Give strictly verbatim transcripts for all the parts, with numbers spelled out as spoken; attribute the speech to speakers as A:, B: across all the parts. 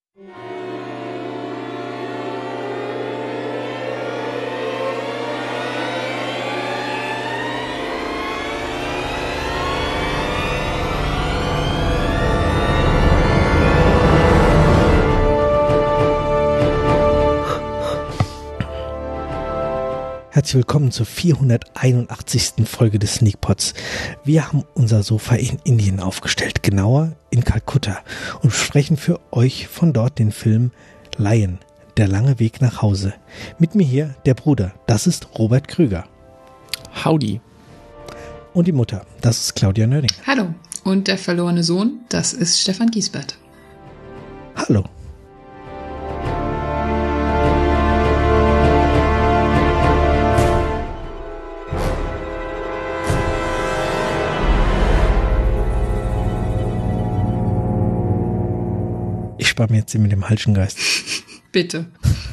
A: Herzlich willkommen zur vierhunderteinundachtzigsten Folge des Sneakpods. Wir haben unser Sofa in Indien aufgestellt, genauer in Kalkutta, und sprechen für euch von dort den Film Lion, der lange Weg nach Hause. Mit mir hier der Bruder, das ist Robert Krüger.
B: Howdy.
A: Und die Mutter, das ist Claudia Nörding.
C: Hallo. Und der verlorene Sohn, das ist Stefan Giesbert.
A: Hallo. Ich spare mir jetzt mit dem Halschengeist.
C: Bitte.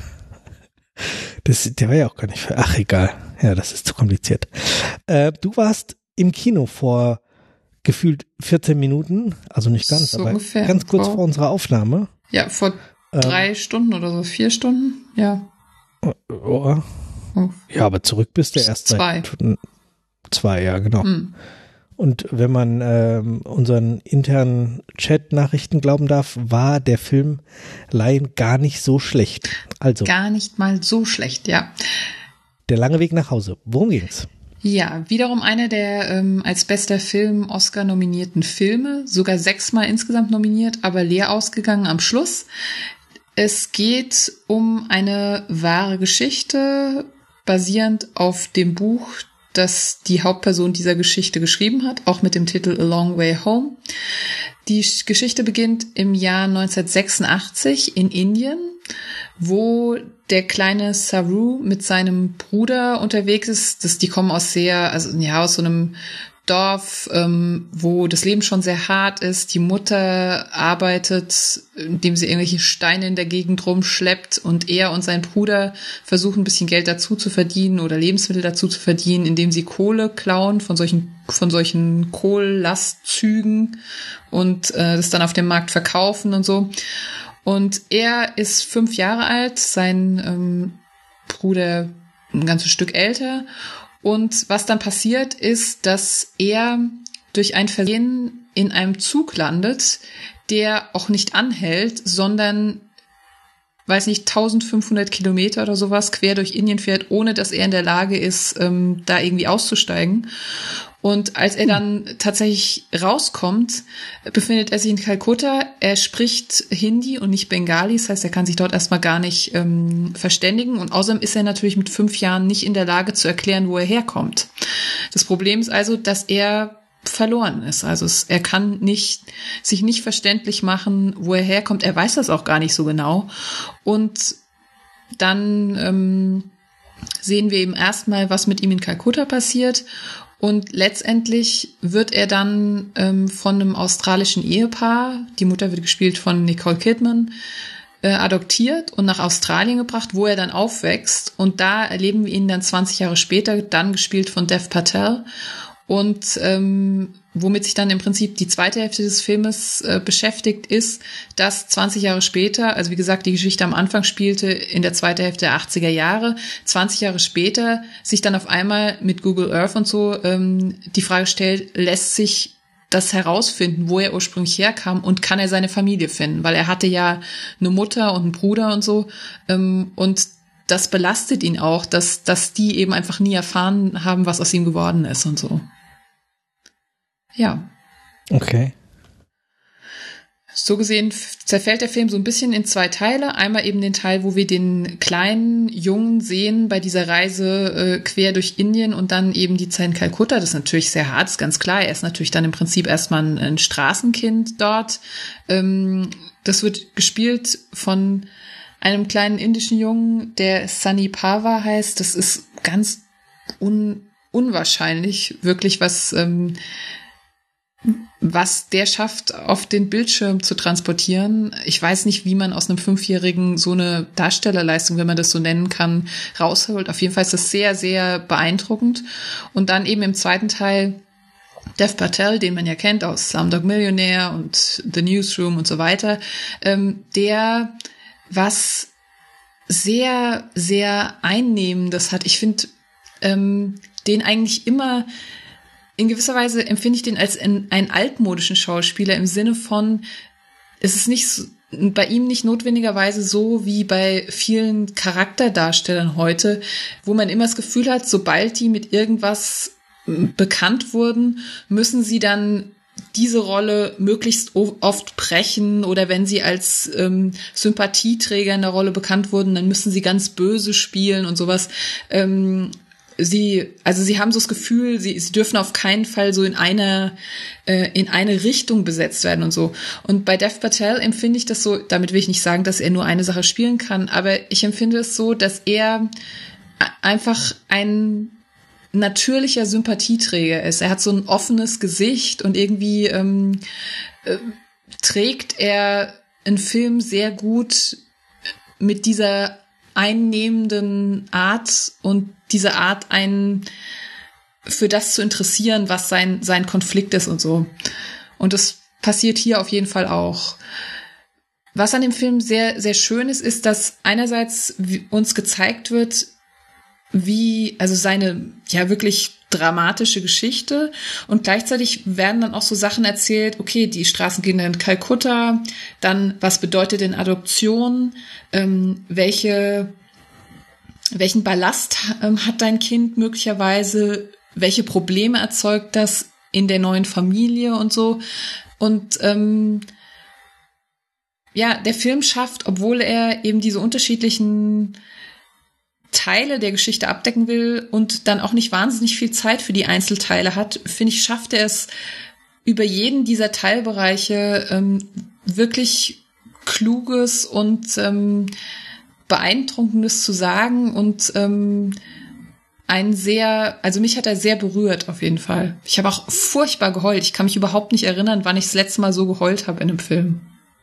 A: Das, der war ja auch gar nicht für. Ach, egal. Ja, das ist zu kompliziert. Äh, du warst im Kino vor gefühlt vierzehn Minuten, also nicht ganz,
C: so
A: aber
C: ungefähr.
A: ganz kurz vor,
C: vor
A: unserer Aufnahme.
C: Ja, vor ähm, drei Stunden oder so, vier Stunden, ja.
A: Oh, oh. Ja, aber zurück bist du erst
C: zwei.
A: seit zwei, ja, genau.
C: Hm.
A: Und wenn man ähm, unseren internen Chat-Nachrichten glauben darf, war der Film Lion gar nicht so schlecht. Also
C: Gar nicht mal so schlecht, ja.
A: Der lange Weg nach Hause. Worum ging's?
C: Ja, wiederum einer der ähm, als bester Film Oscar nominierten Filme, sogar sechsmal insgesamt nominiert, aber leer ausgegangen am Schluss. Es geht um eine wahre Geschichte, basierend auf dem Buch, das die Hauptperson dieser Geschichte geschrieben hat, auch mit dem Titel A Long Way Home. Die Geschichte beginnt im Jahr neunzehnhundertsechsundachtzig in Indien, wo der kleine Saru mit seinem Bruder unterwegs ist. Das, die kommen aus sehr, also ja, aus so einem Dorf, ähm, wo das Leben schon sehr hart ist. Die Mutter arbeitet, indem sie irgendwelche Steine in der Gegend rumschleppt, und er und sein Bruder versuchen ein bisschen Geld dazu zu verdienen oder Lebensmittel dazu zu verdienen, indem sie Kohle klauen von solchen von solchen Kohllastzügen und äh, das dann auf dem Markt verkaufen und so. Und er ist fünf Jahre alt, sein ähm, Bruder ein ganzes Stück älter. Und was dann passiert, ist, dass er durch ein Versehen in einem Zug landet, der auch nicht anhält, sondern, weiß nicht, eintausendfünfhundert Kilometer oder sowas quer durch Indien fährt, ohne dass er in der Lage ist, ähm, da irgendwie auszusteigen. Und als er dann tatsächlich rauskommt, befindet er sich in Kalkutta. Er spricht Hindi und nicht Bengali, das heißt, er kann sich dort erstmal gar nicht ähm, verständigen. Und außerdem ist er natürlich mit fünf Jahren nicht in der Lage zu erklären, wo er herkommt. Das Problem ist also, dass er verloren ist. Also es, er kann nicht sich nicht verständlich machen, wo er herkommt. Er weiß das auch gar nicht so genau. Und dann ähm, sehen wir eben erstmal, was mit ihm in Kalkutta passiert. Und letztendlich wird er dann ähm, von einem australischen Ehepaar, die Mutter wird gespielt von Nicole Kidman, äh, adoptiert und nach Australien gebracht, wo er dann aufwächst. Und da erleben wir ihn dann zwanzig Jahre später, dann gespielt von Dev Patel. Und ähm, womit sich dann im Prinzip die zweite Hälfte des Filmes äh, beschäftigt, ist, dass zwanzig Jahre später, also wie gesagt, die Geschichte am Anfang spielte in der zweiten Hälfte der achtziger Jahre, zwanzig Jahre später sich dann auf einmal mit Google Earth und so ähm, die Frage stellt, lässt sich das herausfinden, wo er ursprünglich herkam, und kann er seine Familie finden? Weil er hatte ja eine Mutter und einen Bruder und so, ähm, und das belastet ihn auch, dass, dass die eben einfach nie erfahren haben, was aus ihm geworden ist und so. Ja.
A: Okay.
C: So gesehen zerfällt der Film so ein bisschen in zwei Teile. Einmal eben den Teil, wo wir den kleinen Jungen sehen bei dieser Reise äh, quer durch Indien, und dann eben die Zeit in Kalkutta. Das ist natürlich sehr hart, ist ganz klar. Er ist natürlich dann im Prinzip erstmal ein, ein Straßenkind dort. Ähm, das wird gespielt von einem kleinen indischen Jungen, der Sunny Pava heißt. Das ist ganz un- unwahrscheinlich, wirklich, was... Ähm, was der schafft, auf den Bildschirm zu transportieren. Ich weiß nicht, wie man aus einem Fünfjährigen so eine Darstellerleistung, wenn man das so nennen kann, rausholt. Auf jeden Fall ist das sehr, sehr beeindruckend. Und dann eben im zweiten Teil Dev Patel, den man ja kennt aus Slumdog Millionaire und The Newsroom und so weiter, ähm, der was sehr, sehr Einnehmendes hat. Ich finde ähm, den eigentlich immer, in gewisser Weise empfinde ich den als ein, einen altmodischen Schauspieler im Sinne von, es ist nicht so, bei ihm nicht notwendigerweise so wie bei vielen Charakterdarstellern heute, wo man immer das Gefühl hat, sobald die mit irgendwas bekannt wurden, müssen sie dann diese Rolle möglichst oft brechen, oder wenn sie als ähm, Sympathieträger in der Rolle bekannt wurden, dann müssen sie ganz böse spielen und sowas. Ähm, sie, also sie haben so das Gefühl, sie, sie dürfen auf keinen Fall so in einer äh, in eine Richtung besetzt werden und so. Und bei Dev Patel empfinde ich das so, damit will ich nicht sagen, dass er nur eine Sache spielen kann, aber ich empfinde es so, dass er einfach ein natürlicher Sympathieträger ist. Er hat so ein offenes Gesicht und irgendwie ähm, äh, trägt er einen Film sehr gut mit dieser einnehmenden Art und diese Art, einen für das zu interessieren, was sein sein Konflikt ist und so. Und das passiert hier auf jeden Fall auch. Was an dem Film sehr, sehr schön ist, ist, dass einerseits uns gezeigt wird, wie, also seine ja wirklich dramatische Geschichte, und gleichzeitig werden dann auch so Sachen erzählt, okay, die Straßenkinder in Kalkutta, dann was bedeutet denn Adoption, ähm, welche welchen Ballast ähm, hat dein Kind möglicherweise, welche Probleme erzeugt das in der neuen Familie und so. Und ähm, ja, der Film schafft, obwohl er eben diese unterschiedlichen Teile der Geschichte abdecken will und dann auch nicht wahnsinnig viel Zeit für die Einzelteile hat, finde ich, schafft er es, über jeden dieser Teilbereiche ähm, wirklich Kluges und ähm, Beeindruckendes zu sagen und ähm, ein sehr, also mich hat er sehr berührt auf jeden Fall. Ich habe auch furchtbar geheult. Ich kann mich überhaupt nicht erinnern, wann ich das letzte Mal so geheult habe in einem Film.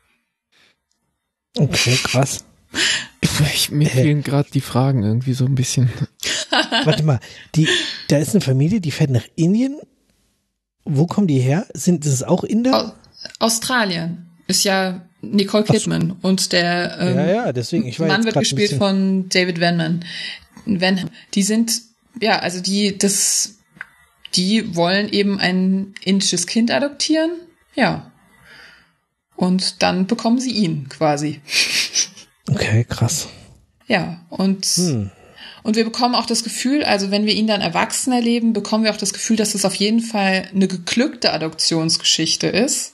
A: Okay, krass.
B: Ich, mir äh, fehlen gerade die Fragen irgendwie so ein bisschen.
A: Warte mal, die, da ist eine Familie, die fährt nach Indien. Wo kommen die her? Sind das auch Inder?
C: Aus, Australien. Ist ja Nicole Kidman. Ach, und der ähm,
A: ja, ja, deswegen, ich war
C: Mann
A: jetzt
C: wird gespielt von David Venman. Van, die sind, ja, also die, das, die wollen eben ein indisches Kind adoptieren. Ja. Und dann bekommen sie ihn quasi.
A: Okay, krass.
C: Ja, und, hm. und wir bekommen auch das Gefühl, also wenn wir ihn dann erwachsen erleben, bekommen wir auch das Gefühl, dass es auf jeden Fall eine geglückte Adoptionsgeschichte ist.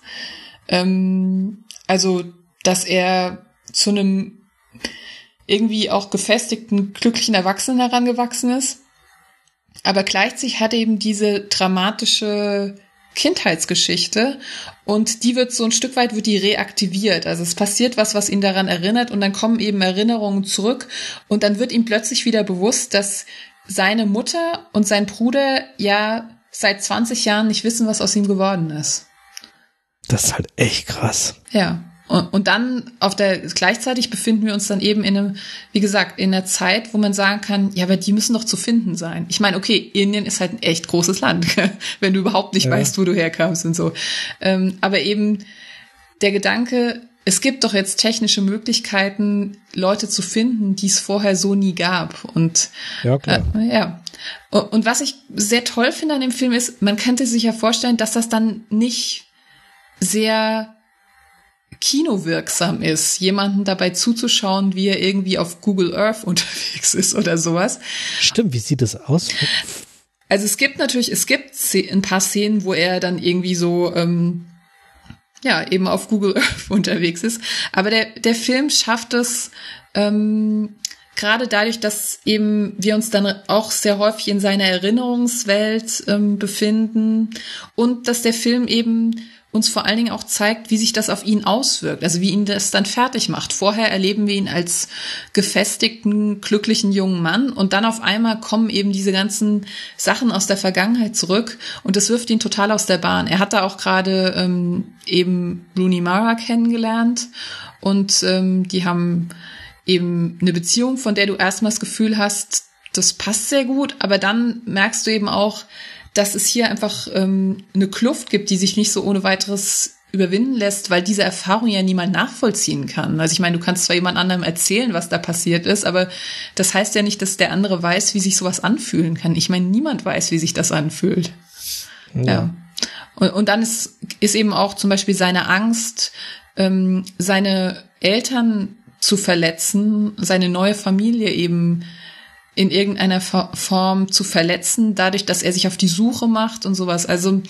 C: Ähm, also, dass er zu einem irgendwie auch gefestigten, glücklichen Erwachsenen herangewachsen ist. Aber gleichzeitig hat er eben diese dramatische Kindheitsgeschichte, und die wird so ein Stück weit wird die reaktiviert. Also es passiert was, was ihn daran erinnert, und dann kommen eben Erinnerungen zurück, und dann wird ihm plötzlich wieder bewusst, dass seine Mutter und sein Bruder ja seit zwanzig Jahren nicht wissen, was aus ihm geworden ist.
A: Das ist halt echt krass.
C: Ja. Und, und dann auf der, gleichzeitig befinden wir uns dann eben in einem, wie gesagt, in einer Zeit, wo man sagen kann, ja, aber die müssen doch zu finden sein. Ich meine, okay, Indien ist halt ein echt großes Land, wenn du überhaupt nicht ja. weißt, wo du herkamst und so. Ähm, aber eben der Gedanke, es gibt doch jetzt technische Möglichkeiten, Leute zu finden, die es vorher so nie gab. Und
A: ja, klar.
C: Äh, ja. Und was ich sehr toll finde an dem Film ist, man könnte sich ja vorstellen, dass das dann nicht sehr kinowirksam ist, jemanden dabei zuzuschauen, wie er irgendwie auf Google Earth unterwegs ist oder sowas.
A: Stimmt, wie sieht das aus?
C: Also es gibt natürlich, es gibt ein paar Szenen, wo er dann irgendwie so, ähm, ja, eben auf Google Earth unterwegs ist. Aber der, der Film schafft es, ähm, gerade dadurch, dass eben wir uns dann auch sehr häufig in seiner Erinnerungswelt ähm, befinden, und dass der Film eben uns vor allen Dingen auch zeigt, wie sich das auf ihn auswirkt, also wie ihn das dann fertig macht. Vorher erleben wir ihn als gefestigten, glücklichen jungen Mann, und dann auf einmal kommen eben diese ganzen Sachen aus der Vergangenheit zurück, und das wirft ihn total aus der Bahn. Er hat da auch gerade ähm, eben Rooney Mara kennengelernt, und ähm, die haben eben eine Beziehung, von der du erstmal das Gefühl hast, das passt sehr gut, aber dann merkst du eben auch, dass es hier einfach ähm, eine Kluft gibt, die sich nicht so ohne weiteres überwinden lässt, weil diese Erfahrung ja niemand nachvollziehen kann. Also ich meine, du kannst zwar jemand anderem erzählen, was da passiert ist, aber das heißt ja nicht, dass der andere weiß, wie sich sowas anfühlen kann. Ich meine, niemand weiß, wie sich das anfühlt. Ja. ja. Und, und dann ist, ist eben auch zum Beispiel seine Angst, ähm, seine Eltern zu verletzen, seine neue Familie eben in irgendeiner Form zu verletzen, dadurch, dass er sich auf die Suche macht und sowas. Also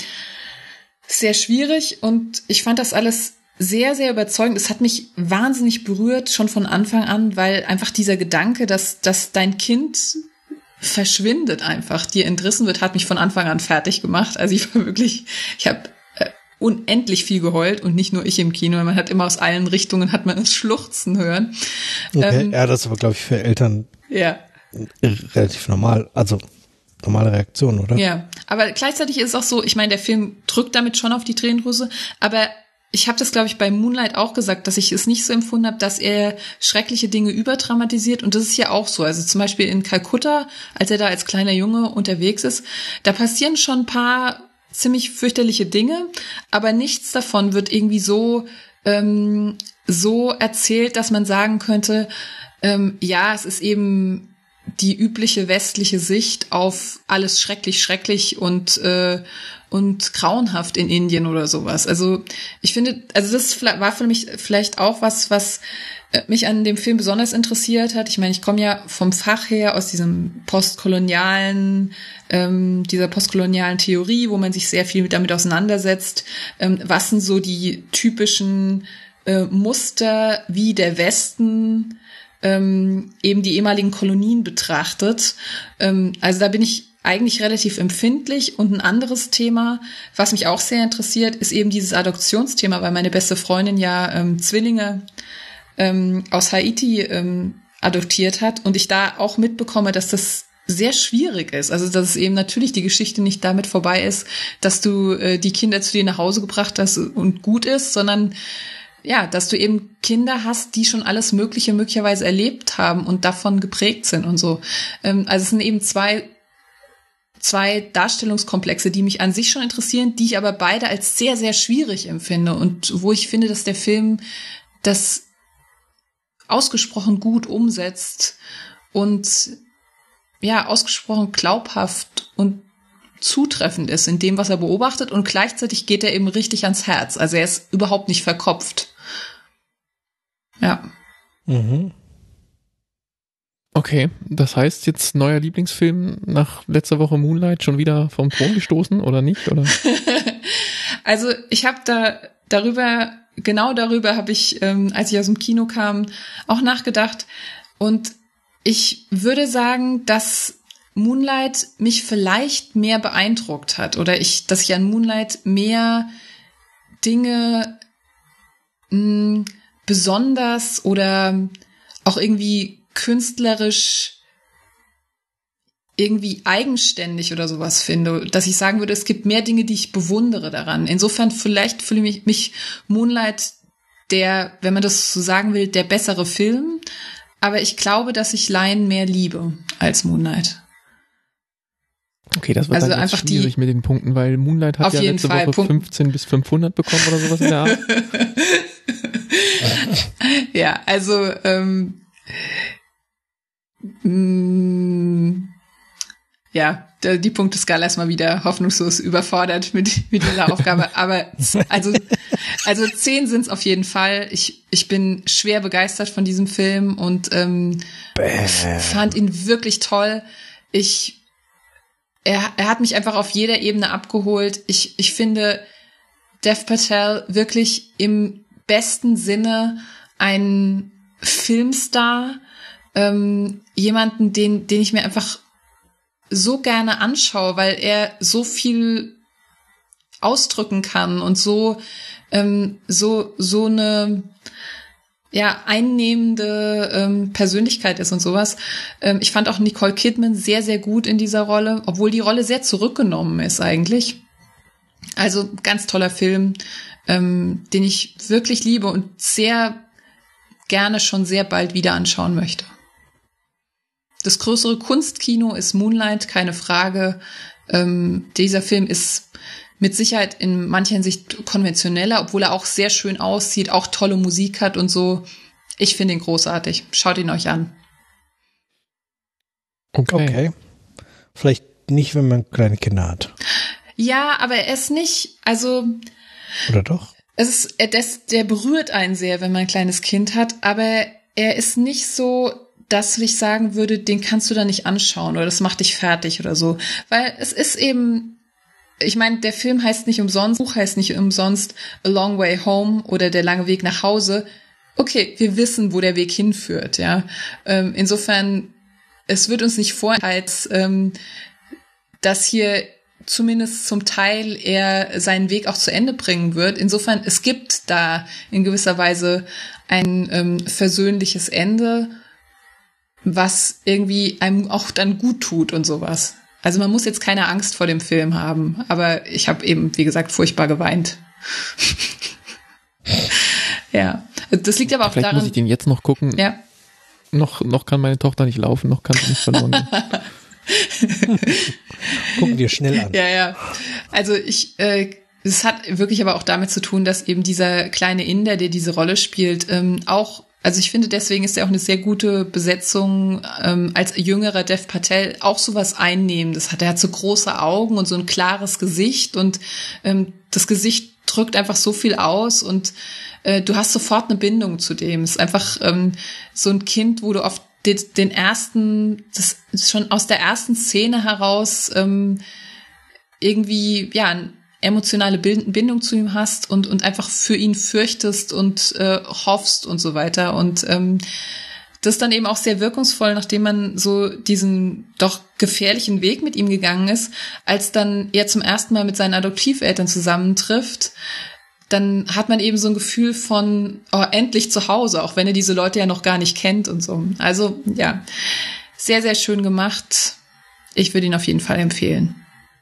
C: sehr schwierig, und ich fand das alles sehr, sehr überzeugend. Es hat mich wahnsinnig berührt, schon von Anfang an, weil einfach dieser Gedanke, dass, dass dein Kind verschwindet einfach, dir entrissen wird, hat mich von Anfang an fertig gemacht. Also ich war wirklich, ich habe äh, unendlich viel geheult, und nicht nur ich im Kino. Man hat immer aus allen Richtungen, hat man es schluchzen hören.
A: Okay,
C: ähm,
A: ja, das ist aber, glaube ich, für Eltern
C: ja.
A: relativ normal, also normale Reaktion, oder?
C: Ja, aber gleichzeitig ist es auch so, ich meine, der Film drückt damit schon auf die Tränendrüse, aber ich habe das, glaube ich, bei Moonlight auch gesagt, dass ich es nicht so empfunden habe, dass er schreckliche Dinge überdramatisiert, und das ist ja auch so. Also zum Beispiel in Kalkutta, als er da als kleiner Junge unterwegs ist, da passieren schon ein paar ziemlich fürchterliche Dinge, aber nichts davon wird irgendwie so ähm, so erzählt, dass man sagen könnte, ähm, ja, es ist eben die übliche westliche Sicht auf alles schrecklich, schrecklich und äh, und grauenhaft in Indien oder sowas. Also ich finde, also das war für mich vielleicht auch was, was mich an dem Film besonders interessiert hat. Ich meine, ich komme ja vom Fach her aus diesem postkolonialen, ähm, dieser postkolonialen Theorie, wo man sich sehr viel damit auseinandersetzt. Ähm, was sind so die typischen äh, Muster, wie der Westen ähm, eben die ehemaligen Kolonien betrachtet. Ähm, also da bin ich eigentlich relativ empfindlich. Und ein anderes Thema, was mich auch sehr interessiert, ist eben dieses Adoptionsthema, weil meine beste Freundin ja ähm, Zwillinge ähm, aus Haiti ähm, adoptiert hat, und ich da auch mitbekomme, dass das sehr schwierig ist. Also dass es eben natürlich die Geschichte nicht damit vorbei ist, dass du äh, die Kinder zu dir nach Hause gebracht hast und gut ist, sondern ja, dass du eben Kinder hast, die schon alles Mögliche möglicherweise erlebt haben und davon geprägt sind und so. Ähm, also es sind eben zwei zwei Darstellungskomplexe, die mich an sich schon interessieren, die ich aber beide als sehr, sehr schwierig empfinde, und wo ich finde, dass der Film das ausgesprochen gut umsetzt und ja, ausgesprochen glaubhaft und zutreffend ist in dem, was er beobachtet, und gleichzeitig geht er eben richtig ans Herz. Also er ist überhaupt nicht verkopft. Ja.
A: Mhm.
B: Okay, das heißt jetzt neuer Lieblingsfilm nach letzter Woche Moonlight schon wieder vom Thron gestoßen oder nicht? Oder?
C: Also ich habe da darüber, genau darüber habe ich, ähm, als ich aus dem Kino kam, auch nachgedacht, und ich würde sagen, dass Moonlight mich vielleicht mehr beeindruckt hat, oder ich, dass ich an Moonlight mehr Dinge mh, besonders oder auch irgendwie künstlerisch irgendwie eigenständig oder sowas finde, dass ich sagen würde, es gibt mehr Dinge, die ich bewundere daran. Insofern vielleicht fühle ich mich Moonlight der, wenn man das so sagen will, der bessere Film, aber ich glaube, dass ich Lion mehr liebe als Moonlight.
B: Okay, das wird
C: also
B: dann jetzt
C: einfach
B: schwierig
C: die,
B: mit den Punkten, weil Moonlight hat
C: auf
B: ja
C: jeden
B: letzte
C: Fall
B: Woche
C: Punkt.
B: fünfzehn bis fünfhundert bekommen oder sowas in der Art.
C: Ja, also ähm, mh, ja, die Punkteskala ist mal wieder hoffnungslos überfordert mit, mit dieser Aufgabe. Aber also, also zehn sind es auf jeden Fall. Ich, ich bin schwer begeistert von diesem Film und ähm, fand ihn wirklich toll. Ich, er, er hat mich einfach auf jeder Ebene abgeholt. Ich, ich finde Dev Patel wirklich im besten Sinne ein Filmstar, ähm, jemanden, den, den ich mir einfach so gerne anschaue, weil er so viel ausdrücken kann und so ähm, so so eine ja einnehmende ähm, Persönlichkeit ist und sowas. Ähm, ich fand auch Nicole Kidman sehr sehr gut in dieser Rolle, obwohl die Rolle sehr zurückgenommen ist eigentlich. Also ganz toller Film, ähm, den ich wirklich liebe und sehr gerne schon sehr bald wieder anschauen möchte. das größere Kunstkino ist Moonlight, keine Frage. Ähm, dieser Film ist mit Sicherheit in mancher Hinsicht konventioneller, obwohl er auch sehr schön aussieht, auch tolle Musik hat und so. Ich finde ihn großartig. Schaut ihn euch an.
A: Okay. okay. Vielleicht nicht, wenn man kleine Kinder hat.
C: Ja, aber er ist nicht, also...
A: Oder doch?
C: Es ist, er, das, der berührt einen sehr, wenn man ein kleines Kind hat, aber er ist nicht so, dass ich sagen würde, den kannst du da nicht anschauen oder das macht dich fertig oder so. Weil es ist eben... Ich meine, der Film heißt nicht umsonst, das Buch heißt nicht umsonst A Long Way Home oder Der lange Weg nach Hause. Okay, wir wissen, wo der Weg hinführt, ja. Ähm, insofern, es wird uns nicht vorenthalten, ähm, dass hier zumindest zum Teil er seinen Weg auch zu Ende bringen wird. Insofern, es gibt da in gewisser Weise ein ähm, versöhnliches Ende, was irgendwie einem auch dann gut tut und sowas. Also man muss jetzt keine Angst vor dem Film haben, aber ich habe eben, wie gesagt, furchtbar geweint. Ja, das liegt aber auch
B: Vielleicht
C: daran...
B: muss ich den jetzt noch gucken.
C: Ja.
B: Noch, noch kann meine Tochter nicht laufen, noch kann sie nicht verloren gehen.
A: Gucken dir schnell an.
C: Ja, ja. Also ich... Äh, es hat wirklich aber auch damit zu tun, dass eben dieser kleine Inder, der diese Rolle spielt, ähm, auch... Also ich finde, deswegen ist er auch eine sehr gute Besetzung, ähm, als jüngerer Dev Patel auch sowas einnehmen. Das hat, er hat so große Augen und so ein klares Gesicht und ähm, das Gesicht drückt einfach so viel aus und äh, du hast sofort eine Bindung zu dem. Es ist einfach ähm, so ein Kind, wo du auf den, den ersten, das schon aus der ersten Szene heraus ähm, irgendwie, ja, ein emotionale Bindung zu ihm hast und und einfach für ihn fürchtest und äh, hoffst und so weiter. Und ähm, das ist dann eben auch sehr wirkungsvoll, nachdem man so diesen doch gefährlichen Weg mit ihm gegangen ist, als dann er zum ersten Mal mit seinen Adoptiveltern zusammentrifft, dann hat man eben so ein Gefühl von, oh, endlich zu Hause, auch wenn er diese Leute ja noch gar nicht kennt und so. Also ja, sehr, sehr schön gemacht. Ich würde ihn auf jeden Fall empfehlen.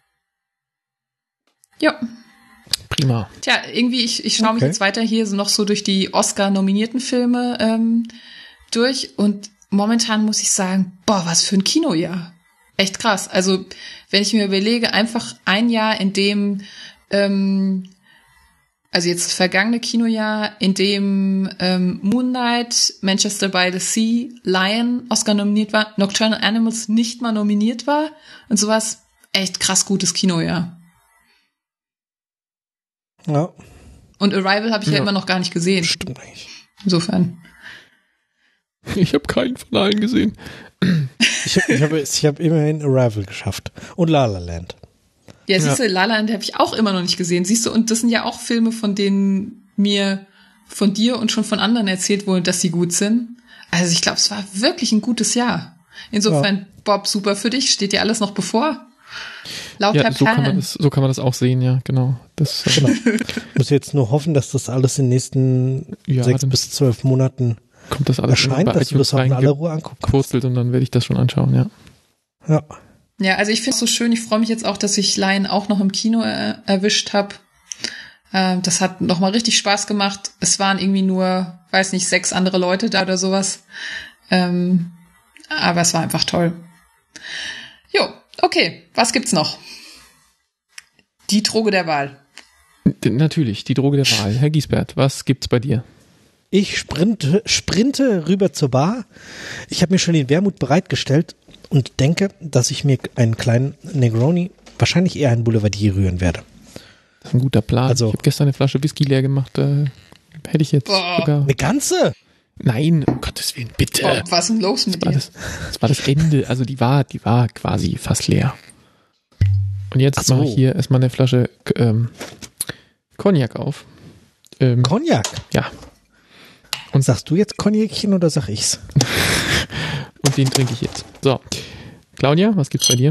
C: Ja.
B: Prima.
C: Tja, irgendwie, ich, ich schaue mich
A: Okay.
C: jetzt weiter hier so noch so durch die Oscar-nominierten Filme ähm, durch und momentan muss ich sagen, boah, was für ein Kinojahr. Echt krass. Also, wenn ich mir überlege, einfach ein Jahr, in dem, ähm, also jetzt das vergangene Kinojahr, in dem ähm, Moonlight, Manchester by the Sea, Lion Oscar nominiert war, Nocturnal Animals nicht mal nominiert war und sowas, echt krass gutes Kinojahr.
A: Ja,
C: Und Arrival habe ich ja.
B: Ja.
C: immer noch gar nicht gesehen.
A: stimmt eigentlich.
C: Insofern.
B: Ich habe keinen von allen gesehen.
A: Ich habe ich hab, ich hab immerhin Arrival geschafft. Und La La Land.
C: Ja, siehst du,
B: Ja.
C: La La Land habe ich auch immer noch nicht gesehen. Siehst du, und das sind ja auch Filme, von denen mir von dir und schon von anderen erzählt wurde, dass sie gut sind. Also ich glaube, es war wirklich ein gutes Jahr. Insofern, ja. Bob, super für dich. Steht dir alles noch bevor? Lauter
B: Ja, so kann, man
C: Perlen.
B: das, so kann man das auch sehen, ja, genau. Das, äh,
A: Genau. Ich muss jetzt nur hoffen, dass das alles in den nächsten
B: Ja,
A: sechs
B: dann
A: bis zwölf Monaten
B: kommt das alles
A: erscheint,
B: bei
A: dass du das auch in aller Ruhe angucken kannst.
B: reingekurzelt und dann werde ich das schon anschauen, ja.
A: Ja.
C: Ja, also ich finde es so schön. Ich freue mich jetzt auch, dass ich Lion auch noch im Kino äh, erwischt habe. Äh, das hat nochmal richtig Spaß gemacht. Es waren irgendwie nur, weiß nicht, sechs andere Leute da oder sowas. Ähm, aber es war einfach toll. Jo, okay. Was gibt's noch? Die Droge der Wahl.
B: D- Natürlich, die Droge der Wahl. Herr Giesbert, was gibt's bei dir?
A: Ich sprinte, sprinte rüber zur Bar. Ich habe mir schon den Wermut bereitgestellt und denke, dass ich mir einen kleinen Negroni, wahrscheinlich eher einen Boulevardier rühren werde.
B: Das ist ein guter Plan.
A: Also-
B: ich habe gestern eine Flasche Whisky leer gemacht. Äh, hätte ich jetzt
C: Boah.
B: sogar...
A: Eine ganze?
B: Nein, um Gottes Willen, bitte.
C: Oh, was ist denn los mit
B: Das war
C: dir?
B: das, das war das Ende. Also die war, die war quasi fast leer. Und jetzt
A: Ach so.
B: mache ich hier erstmal eine Flasche ähm, Cognac auf. Ähm,
A: Cognac?
B: ja,
A: Und sagst du jetzt Cognacchen oder sag ich's?
B: und den trinke ich jetzt. So, Claudia, was gibt's bei dir?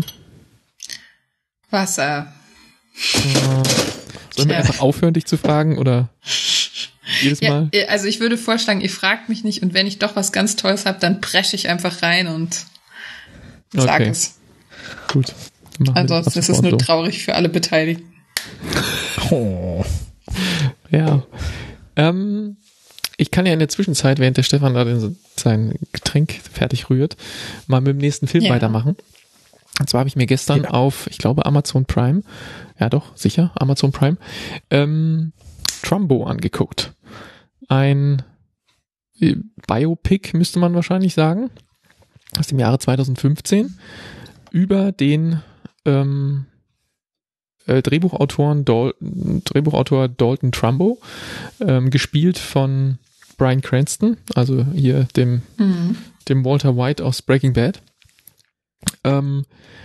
C: Wasser.
B: Äh, sollen wir
C: Ja.
B: einfach aufhören, dich zu fragen oder jedes
C: Ja,
B: Mal?
C: also ich würde vorschlagen, ihr fragt mich nicht und wenn ich doch was ganz Tolles habe, dann presche ich einfach rein und sag
B: Okay.
C: es.
B: Gut. Machen wir das
C: Ansonsten
B: ab
C: ist es
B: sofort
C: nur
B: so.
C: traurig für alle Beteiligten.
A: Oh.
B: Ja. Ähm, Ich kann ja in der Zwischenzeit, während der Stefan da den, sein Getränk fertig rührt, mal mit dem nächsten Film ja. weitermachen. Und zwar habe ich mir gestern ja. auf, ich glaube, Amazon Prime, ja doch, sicher, Amazon Prime, ähm, Trumbo angeguckt. Ein Biopic, müsste man wahrscheinlich sagen, aus dem Jahre zweitausendfünfzehn, über den ähm, äh, Drehbuchautoren Dal- Drehbuchautor Dalton Trumbo, ähm, gespielt von Bryan Cranston, also hier dem, mhm. dem Walter White aus Breaking Bad. Ähm,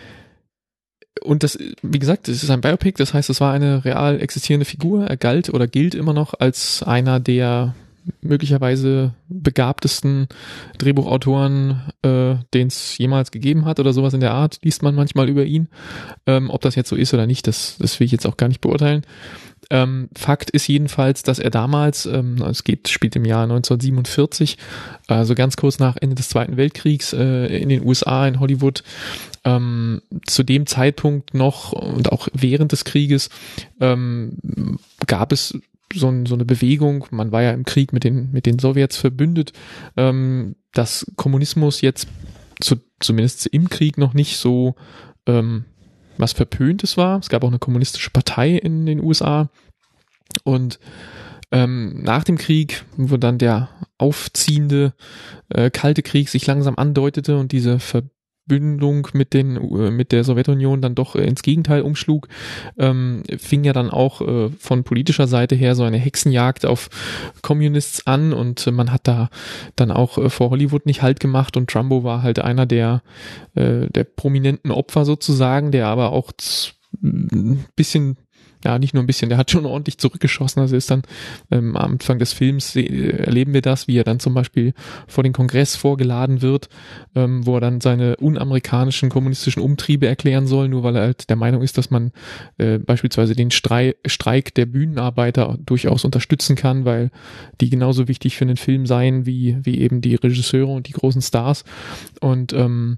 B: und das, wie gesagt, es ist ein Biopic, das heißt, es war eine real existierende Figur. Er galt oder gilt immer noch als einer der möglicherweise begabtesten Drehbuchautoren, äh, den es jemals gegeben hat oder sowas in der Art, liest man manchmal über ihn. Ähm, ob das jetzt so ist oder nicht, das, das will ich jetzt auch gar nicht beurteilen. Ähm, Fakt ist jedenfalls, dass er damals, ähm, es geht, spielt im Jahr neunzehnhundertsiebenundvierzig, also ganz kurz nach Ende des Zweiten Weltkriegs äh, in den U S A, in Hollywood, ähm, zu dem Zeitpunkt noch und auch während des Krieges ähm, gab es so, ein, so eine Bewegung, man war ja im Krieg mit den, mit den Sowjets verbündet, ähm, dass Kommunismus jetzt zu, zumindest im Krieg noch nicht so ähm, was Verpöntes war. Es gab auch eine kommunistische Partei in den U S A und ähm, nach dem Krieg, wo dann der aufziehende äh, Kalte Krieg sich langsam andeutete und diese Verbündung mit den äh, mit der Sowjetunion dann doch äh, ins Gegenteil umschlug, ähm, fing ja dann auch äh, von politischer Seite her so eine Hexenjagd auf Communists an und äh, man hat da dann auch äh, vor Hollywood nicht Halt gemacht und Trumbo war halt einer der äh, der prominenten Opfer sozusagen, der aber auch ein bisschen, ja, nicht nur ein bisschen, der hat schon ordentlich zurückgeschossen. Also ist dann ähm, am Anfang des Films äh, erleben wir das, wie er dann zum Beispiel vor den Kongress vorgeladen wird, ähm, wo er dann seine unamerikanischen kommunistischen Umtriebe erklären soll, nur weil er halt der Meinung ist, dass man äh, beispielsweise den Strei- Streik der Bühnenarbeiter durchaus unterstützen kann, weil die genauso wichtig für den Film seien wie, wie eben die Regisseure und die großen Stars. Und ähm,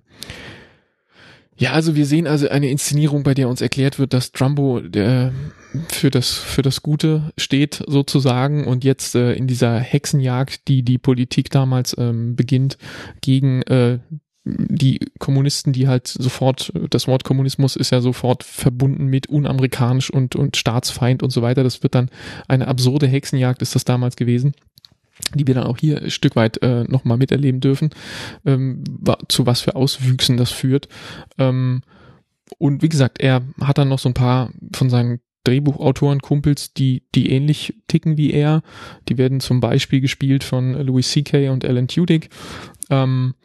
B: ja, also wir sehen also eine Inszenierung, bei der uns erklärt wird, dass Trumbo der für das für das Gute steht sozusagen und jetzt äh, in dieser Hexenjagd, die die Politik damals ähm, beginnt, gegen äh, die Kommunisten, die halt sofort, das Wort Kommunismus ist ja sofort verbunden mit unamerikanisch und und Staatsfeind und so weiter. Das wird dann eine absurde Hexenjagd, ist das damals gewesen, die wir dann auch hier ein Stück weit äh, nochmal miterleben dürfen, ähm, zu was für Auswüchsen das führt. Ähm, und wie gesagt, er hat dann noch so ein paar von seinen Drehbuchautoren, Kumpels, die die ähnlich ticken wie er. Die werden zum Beispiel gespielt von Louis C K und Alan Tudyk. Ähm,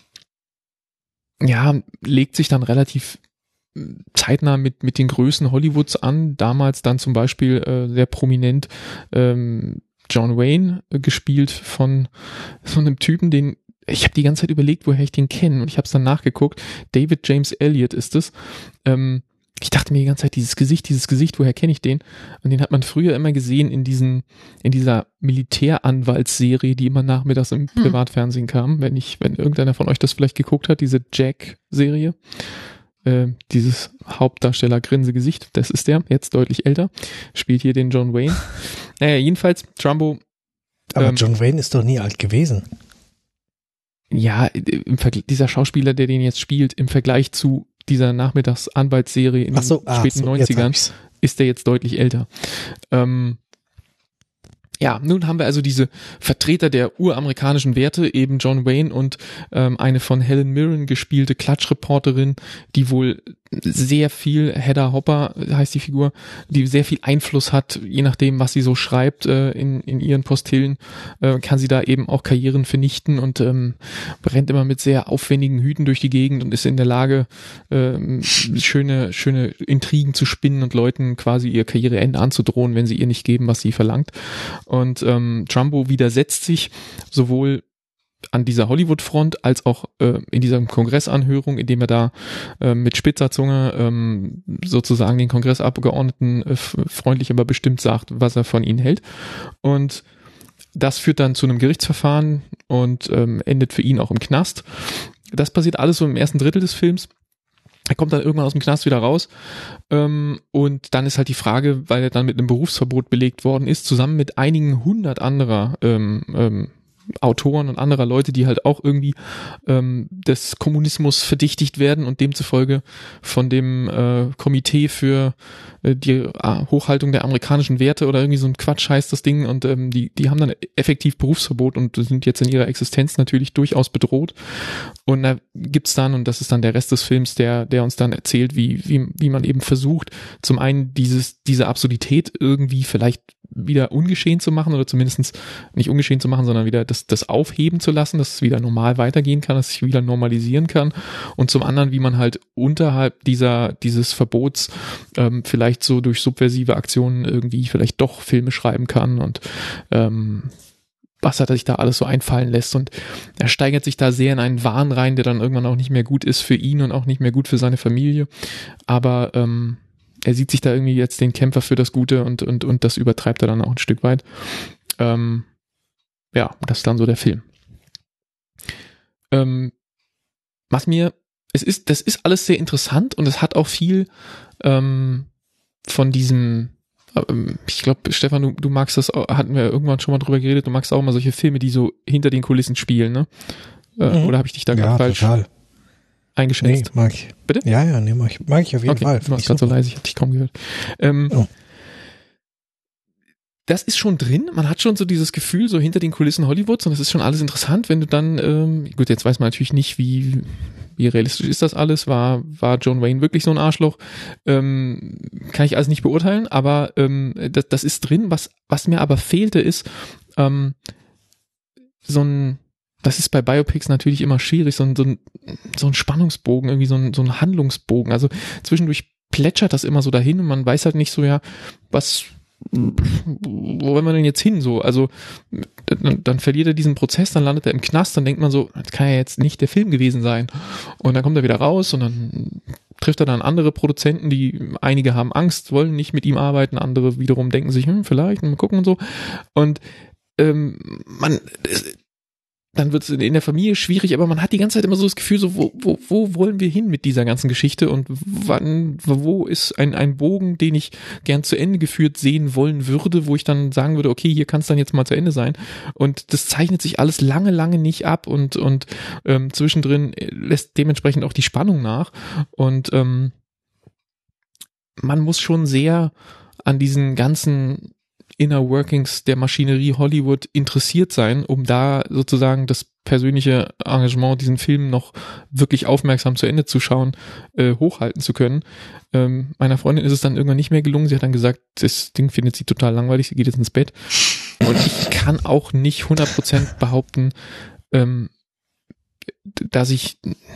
B: ja, legt sich dann relativ zeitnah mit mit den Größen Hollywoods an. Damals dann zum Beispiel äh, sehr prominent ähm, John Wayne, äh, gespielt von so einem Typen, den ich habe die ganze Zeit überlegt, woher ich den kenne, und ich habe es dann nachgeguckt. David James Elliott ist es. Ähm, ich dachte mir die ganze Zeit, dieses Gesicht, dieses Gesicht, woher kenne ich den? Und den hat man früher immer gesehen in diesen, in dieser Militäranwaltsserie, die immer nachmittags im hm. Privatfernsehen kam. Wenn ich, wenn irgendeiner von euch das vielleicht geguckt hat, diese Jack-Serie. Äh, dieses Hauptdarsteller-Grinsegesicht, das ist der, jetzt deutlich älter, spielt hier den John Wayne. Naja, jedenfalls, Trumbo.
A: Aber
B: ähm,
A: John Wayne ist doch nie alt gewesen.
B: Ja, im Vergleich, dieser Schauspieler, der den jetzt spielt, im Vergleich zu dieser Nachmittagsanwaltsserie in
A: so,
B: den
A: ah,
B: späten
A: so,
B: neunzigern ist der jetzt deutlich älter. Ähm, Ja, nun haben wir also diese Vertreter der uramerikanischen Werte, eben John Wayne und ähm, eine von Helen Mirren gespielte Klatschreporterin, die wohl sehr viel, Hedda Hopper heißt die Figur, die sehr viel Einfluss hat, je nachdem, was sie so schreibt äh, in in ihren Postillen, äh, kann sie da eben auch Karrieren vernichten und ähm, rennt immer mit sehr aufwendigen Hüten durch die Gegend und ist in der Lage, äh, schöne schöne Intrigen zu spinnen und Leuten quasi ihr Karriereende anzudrohen, wenn sie ihr nicht geben, was sie verlangt. Und ähm, Trumbo widersetzt sich sowohl an dieser Hollywood-Front als auch äh, in dieser Kongressanhörung, indem er da äh, mit spitzer Zunge ähm, sozusagen den Kongressabgeordneten äh, freundlich, aber bestimmt sagt, was er von ihnen hält. Und das führt dann zu einem Gerichtsverfahren und ähm, endet für ihn auch im Knast. Das passiert alles so im ersten Drittel des Films. er kommt dann irgendwann aus dem Knast wieder raus ähm, und dann ist halt die Frage, weil er dann mit einem Berufsverbot belegt worden ist, zusammen mit einigen hundert anderer ähm, ähm, Autoren und anderer Leute, die halt auch irgendwie ähm, des Kommunismus verdächtigt werden und demzufolge von dem äh, Komitee für äh, die äh, Hochhaltung der amerikanischen Werte oder irgendwie so ein Quatsch heißt das Ding und ähm, die die haben dann effektiv Berufsverbot und sind jetzt in ihrer Existenz natürlich durchaus bedroht und da gibt's dann, und das ist dann der Rest des Films, der der uns dann erzählt, wie wie wie man eben versucht, zum einen dieses diese Absurdität irgendwie vielleicht wieder ungeschehen zu machen oder zumindest nicht ungeschehen zu machen, sondern wieder das, das aufheben zu lassen, dass es wieder normal weitergehen kann, dass es sich wieder normalisieren kann und zum anderen, wie man halt unterhalb dieser dieses Verbots ähm, vielleicht so durch subversive Aktionen irgendwie vielleicht doch Filme schreiben kann und ähm, was er sich da alles so einfallen lässt und er steigert sich da sehr in einen Wahn rein, der dann irgendwann auch nicht mehr gut ist für ihn und auch nicht mehr gut für seine Familie, aber ähm, er sieht sich da irgendwie jetzt den Kämpfer für das Gute und und und das übertreibt er dann auch ein Stück weit. Ähm, ja, das ist dann so der Film. Ähm, was mir, es ist, das ist alles sehr interessant und es hat auch viel ähm, von diesem, ähm, ich glaube, Stefan, du, du magst das, hatten wir irgendwann schon mal drüber geredet, du magst auch mal solche Filme, die so hinter den Kulissen spielen, ne? Äh, mhm. Oder habe ich dich da gerade
A: ja,
B: falsch
A: total.
B: eingeschätzt?
A: Nee, mag ich.
B: Bitte?
A: Ja, ja, nee, mag ich, mag ich auf jeden
B: okay,
A: Fall.
B: Du warst gerade so leise, ich habe dich kaum gehört. Ähm, oh. Das ist schon drin, man hat schon so dieses Gefühl, so hinter den Kulissen Hollywoods und das ist schon alles interessant, wenn du dann, ähm, gut, jetzt weiß man natürlich nicht, wie wie realistisch ist das alles, war war John Wayne wirklich so ein Arschloch, ähm, kann ich alles nicht beurteilen, aber ähm, das, das ist drin, was was mir aber fehlte ist, ähm, so ein, das ist bei Biopics natürlich immer schwierig, so ein, so ein, so ein Spannungsbogen, irgendwie so ein, so ein Handlungsbogen. Also zwischendurch plätschert das immer so dahin und man weiß halt nicht so, ja, was, wo wollen wir denn jetzt hin? So, also dann, dann verliert er diesen Prozess, dann landet er im Knast, dann denkt man so, das kann ja jetzt nicht der Film gewesen sein. Und dann kommt er wieder raus und dann trifft er dann andere Produzenten, die, einige haben Angst, wollen nicht mit ihm arbeiten, andere wiederum denken sich, hm, vielleicht, mal gucken und so. Und ähm, man, dann wird es in der Familie schwierig, aber man hat die ganze Zeit immer so das Gefühl, so wo, wo, wo wollen wir hin mit dieser ganzen Geschichte und wann, wo ist ein, ein Bogen, den ich gern zu Ende geführt sehen wollen würde, wo ich dann sagen würde, okay, hier kann es dann jetzt mal zu Ende sein. Und das zeichnet sich alles lange, lange nicht ab und, und ähm, zwischendrin lässt dementsprechend auch die Spannung nach. Und ähm, man muss schon sehr an diesen ganzen Inner Workings der Maschinerie Hollywood interessiert sein, um da sozusagen das persönliche Engagement, diesen Film noch wirklich aufmerksam zu Ende zu schauen, äh, hochhalten zu können. Ähm, meiner Freundin ist es dann irgendwann nicht mehr gelungen. Sie hat dann gesagt, das Ding findet sie total langweilig, sie geht jetzt ins Bett. Und ich kann auch nicht hundert Prozent behaupten, ähm, dass ich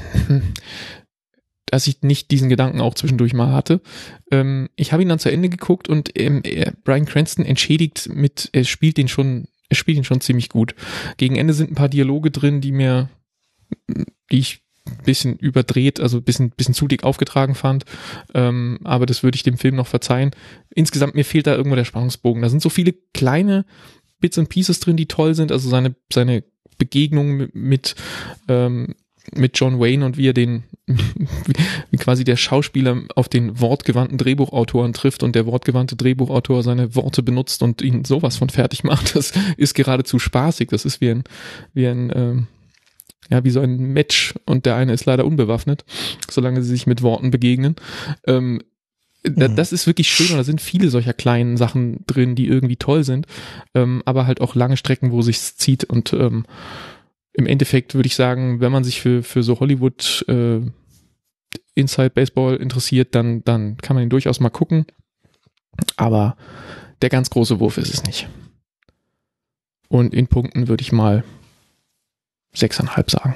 B: dass ich nicht diesen Gedanken auch zwischendurch mal hatte. Ähm, ich habe ihn dann zu Ende geguckt und ähm, er, Bryan Cranston entschädigt mit, er spielt den schon, er spielt ihn schon ziemlich gut. Gegen Ende sind ein paar Dialoge drin, die mir, die ich ein bisschen überdreht, also ein bisschen, bisschen zu dick aufgetragen fand. Ähm, aber das würde ich dem Film noch verzeihen. Insgesamt, mir fehlt da irgendwo der Spannungsbogen. Da sind so viele kleine Bits and Pieces drin, die toll sind. Also seine, seine Begegnung mit, mit ähm, mit John Wayne und wie er den, wie quasi der Schauspieler auf den wortgewandten Drehbuchautoren trifft und der wortgewandte Drehbuchautor seine Worte benutzt und ihn sowas von fertig macht, das ist geradezu spaßig. Das ist wie ein, wie ein, ähm, ja, wie so ein Match und der eine ist leider unbewaffnet, solange sie sich mit Worten begegnen. Ähm, mhm. Das ist wirklich schön und da sind viele solcher kleinen Sachen drin, die irgendwie toll sind, ähm, aber halt auch lange Strecken, wo sich's zieht und ähm, im Endeffekt würde ich sagen, wenn man sich für für so Hollywood äh, Inside Baseball interessiert, dann dann kann man ihn durchaus mal gucken. Aber der ganz große Wurf ist es nicht. Und in Punkten würde ich mal sechseinhalb sagen.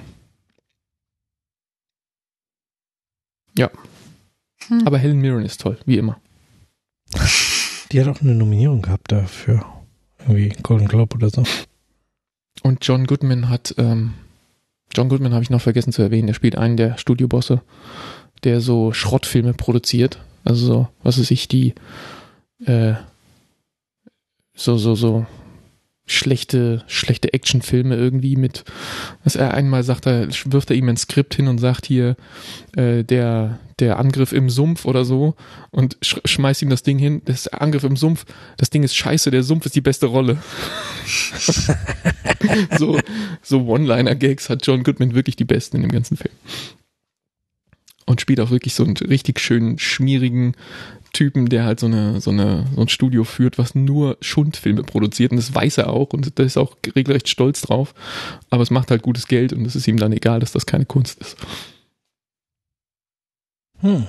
B: Ja. Hm. Aber Helen Mirren ist toll, wie immer.
A: Die hat auch eine Nominierung gehabt dafür. Irgendwie Golden Globe oder so.
B: Und John Goodman hat, ähm, John Goodman habe ich noch vergessen zu erwähnen, der spielt einen der Studiobosse, der so Schrottfilme produziert. Also so, was weiß ich, die, äh, so, so, so schlechte, schlechte Actionfilme irgendwie mit, was er einmal sagt, er wirft er ihm ein Skript hin und sagt hier, äh, der, der Angriff im Sumpf oder so und sch- schmeißt ihm das Ding hin, das Angriff im Sumpf, das Ding ist scheiße, der Sumpf ist die beste Rolle. so, so One-Liner-Gags hat John Goodman wirklich die besten in dem ganzen Film. Und spielt auch wirklich so einen richtig schönen, schmierigen Typen, der halt so eine, so eine, so ein Studio führt, was nur Schundfilme produziert, und das weiß er auch und da ist auch regelrecht stolz drauf, aber es macht halt gutes Geld und es ist ihm dann egal, dass das keine Kunst ist.
A: Hm.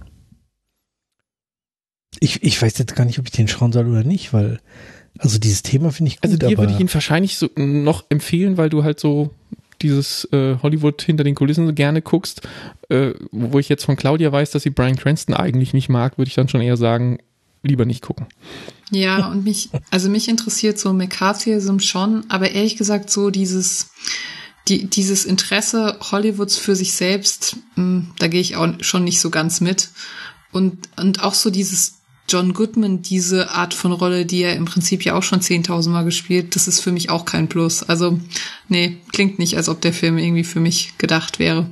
A: Ich, ich weiß jetzt gar nicht, ob ich den schauen soll oder nicht, weil, also dieses Thema finde ich gut,
B: also dir
A: aber
B: würde ich ihn wahrscheinlich so noch empfehlen, weil du halt so dieses äh, Hollywood hinter den Kulissen so gerne guckst, äh, wo ich jetzt von Claudia weiß, dass sie Bryan Cranston eigentlich nicht mag, würde ich dann schon eher sagen, lieber nicht gucken.
C: Ja, und mich, also mich interessiert so McCarthyism schon, aber ehrlich gesagt so dieses, die, dieses Interesse Hollywoods für sich selbst, mh, da gehe ich auch schon nicht so ganz mit. Und, und auch so dieses John Goodman, diese Art von Rolle, die er im Prinzip ja auch schon zehntausendmal gespielt, das ist für mich auch kein Plus. Also, nee, klingt nicht, als ob der Film irgendwie für mich gedacht wäre.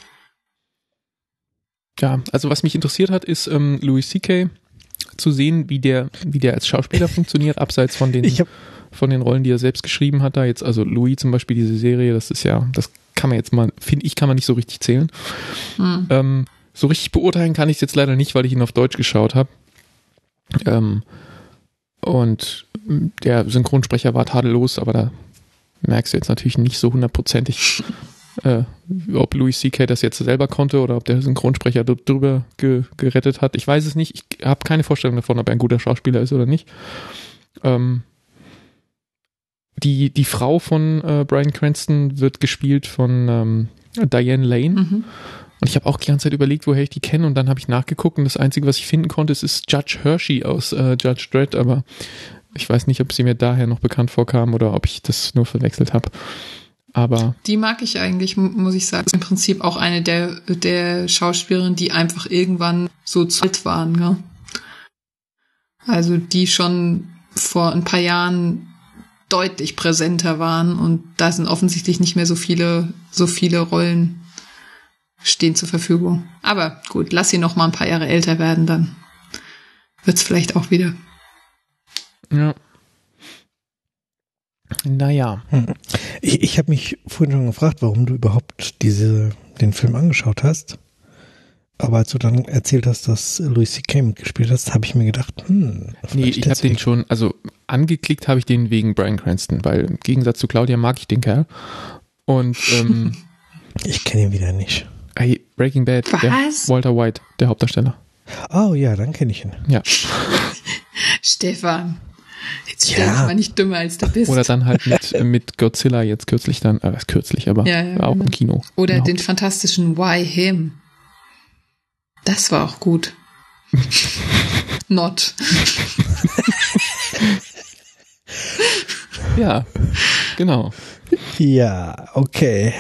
B: Ja, also was mich interessiert hat, ist ähm, Louis C K zu sehen, wie der, wie der als Schauspieler funktioniert, abseits von den,
A: ich hab,
B: von den Rollen, die er selbst geschrieben hat. Da jetzt, also Louis zum Beispiel, diese Serie, das ist ja, das kann man jetzt mal, finde ich, kann man nicht so richtig zählen.
C: Hm.
B: Ähm, so richtig beurteilen kann ich es jetzt leider nicht, weil ich ihn auf Deutsch geschaut habe. Ähm, und der Synchronsprecher war tadellos, aber da merkst du jetzt natürlich nicht so hundertprozentig, äh, ob Louis C K das jetzt selber konnte oder ob der Synchronsprecher drüber ge- gerettet hat. Ich weiß es nicht. Ich habe keine Vorstellung davon, ob er ein guter Schauspieler ist oder nicht. Ähm, die, die Frau von äh, Bryan Cranston wird gespielt von ähm, Diane Lane.
C: Mhm.
B: Und ich habe auch die ganze Zeit überlegt, woher ich die kenne, und dann habe ich nachgeguckt und das Einzige, was ich finden konnte, ist, ist Judge Hershey aus äh, Judge Dredd, aber ich weiß nicht, ob sie mir daher noch bekannt vorkam oder ob ich das nur verwechselt habe. Aber
C: die mag ich eigentlich, muss ich sagen. Im Prinzip auch eine der, der Schauspielerinnen, die einfach irgendwann so zu alt waren. Ja? Also die schon vor ein paar Jahren deutlich präsenter waren und da sind offensichtlich nicht mehr so viele, so viele Rollen stehen zur Verfügung. Aber gut, lass sie noch mal ein paar Jahre älter werden, dann wird's vielleicht auch wieder.
B: ja. Naja.
A: ich, ich habe mich vorhin schon gefragt, warum du überhaupt diese, den Film angeschaut hast. Aber als du dann erzählt hast, dass Louis C K mitgespielt hast, habe ich mir gedacht, hm.
B: Nee, ich habe den schon, also angeklickt habe ich den wegen Bryan Cranston, weil im Gegensatz zu Claudia mag ich den Kerl. Und ähm,
A: ich kenne ihn wieder nicht.
B: hey, Breaking Bad,
C: Was?
B: der Walter White, der Hauptdarsteller.
A: Oh ja, dann kenne ich ihn.
B: Ja.
C: Stefan, jetzt
A: Ja.
C: stell dich mal nicht dümmer, als du bist.
B: Oder dann halt mit, äh, mit Godzilla jetzt kürzlich dann, äh, kürzlich, aber
C: Ja, ja,
B: auch
C: genau.
B: im Kino.
C: Oder
B: Genau.
C: den fantastischen Why Him. Das war auch gut. Not.
B: Ja, genau.
A: Ja, okay.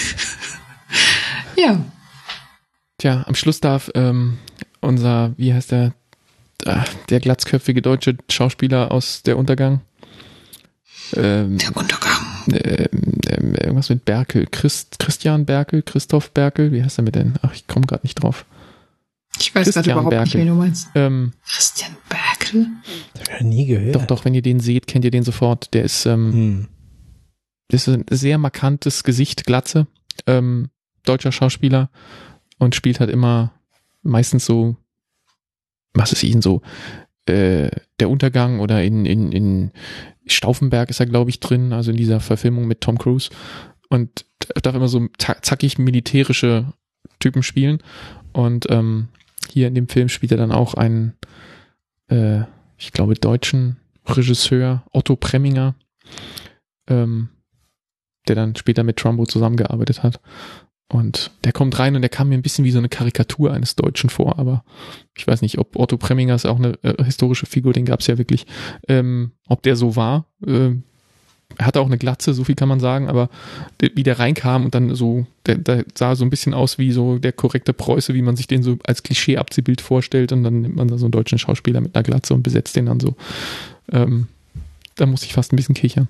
C: Ja.
B: Tja, am Schluss darf ähm, unser, wie heißt der, äh, der glatzköpfige deutsche Schauspieler aus Der Untergang, ähm,
C: Der Untergang.
B: ähm, ähm, irgendwas mit Berkel, Christ, Christian Berkel, Christoph Berkel, wie heißt er mit denn? Ach, ich komme gerade nicht drauf.
C: Ich weiß gerade
B: Christian
C: überhaupt nicht,
B: Berkel.
C: wen du meinst.
B: Ähm,
C: Christian Berkel?
A: Das habe ich noch nie gehört.
B: doch, doch, wenn ihr den seht, kennt ihr den sofort. Der ist, ähm,
A: Hm.
B: das ist ein sehr markantes Gesicht, Glatze, ähm, deutscher Schauspieler und spielt halt immer meistens so, was ist ihn so, äh, Der Untergang oder in, in, in Stauffenberg ist er, glaube ich, drin, also in dieser Verfilmung mit Tom Cruise, und darf immer so zackig militärische Typen spielen, und ähm, hier in dem Film spielt er dann auch einen, äh, ich glaube, deutschen Regisseur, Otto Preminger, ähm, der dann später mit Trumbo zusammengearbeitet hat. Und der kommt rein und der kam mir ein bisschen wie so eine Karikatur eines Deutschen vor, aber ich weiß nicht, ob Otto Preminger ist auch eine äh, historische Figur, den gab es ja wirklich, ähm, ob der so war. Äh, er hatte auch eine Glatze, so viel kann man sagen, aber der, wie der reinkam und dann so, der, der sah so ein bisschen aus wie so der korrekte Preuße, wie man sich den so als Klischee-Abziehbild vorstellt, und dann nimmt man da so einen deutschen Schauspieler mit einer Glatze und besetzt den dann so. Ähm, da muss ich fast ein bisschen kichern.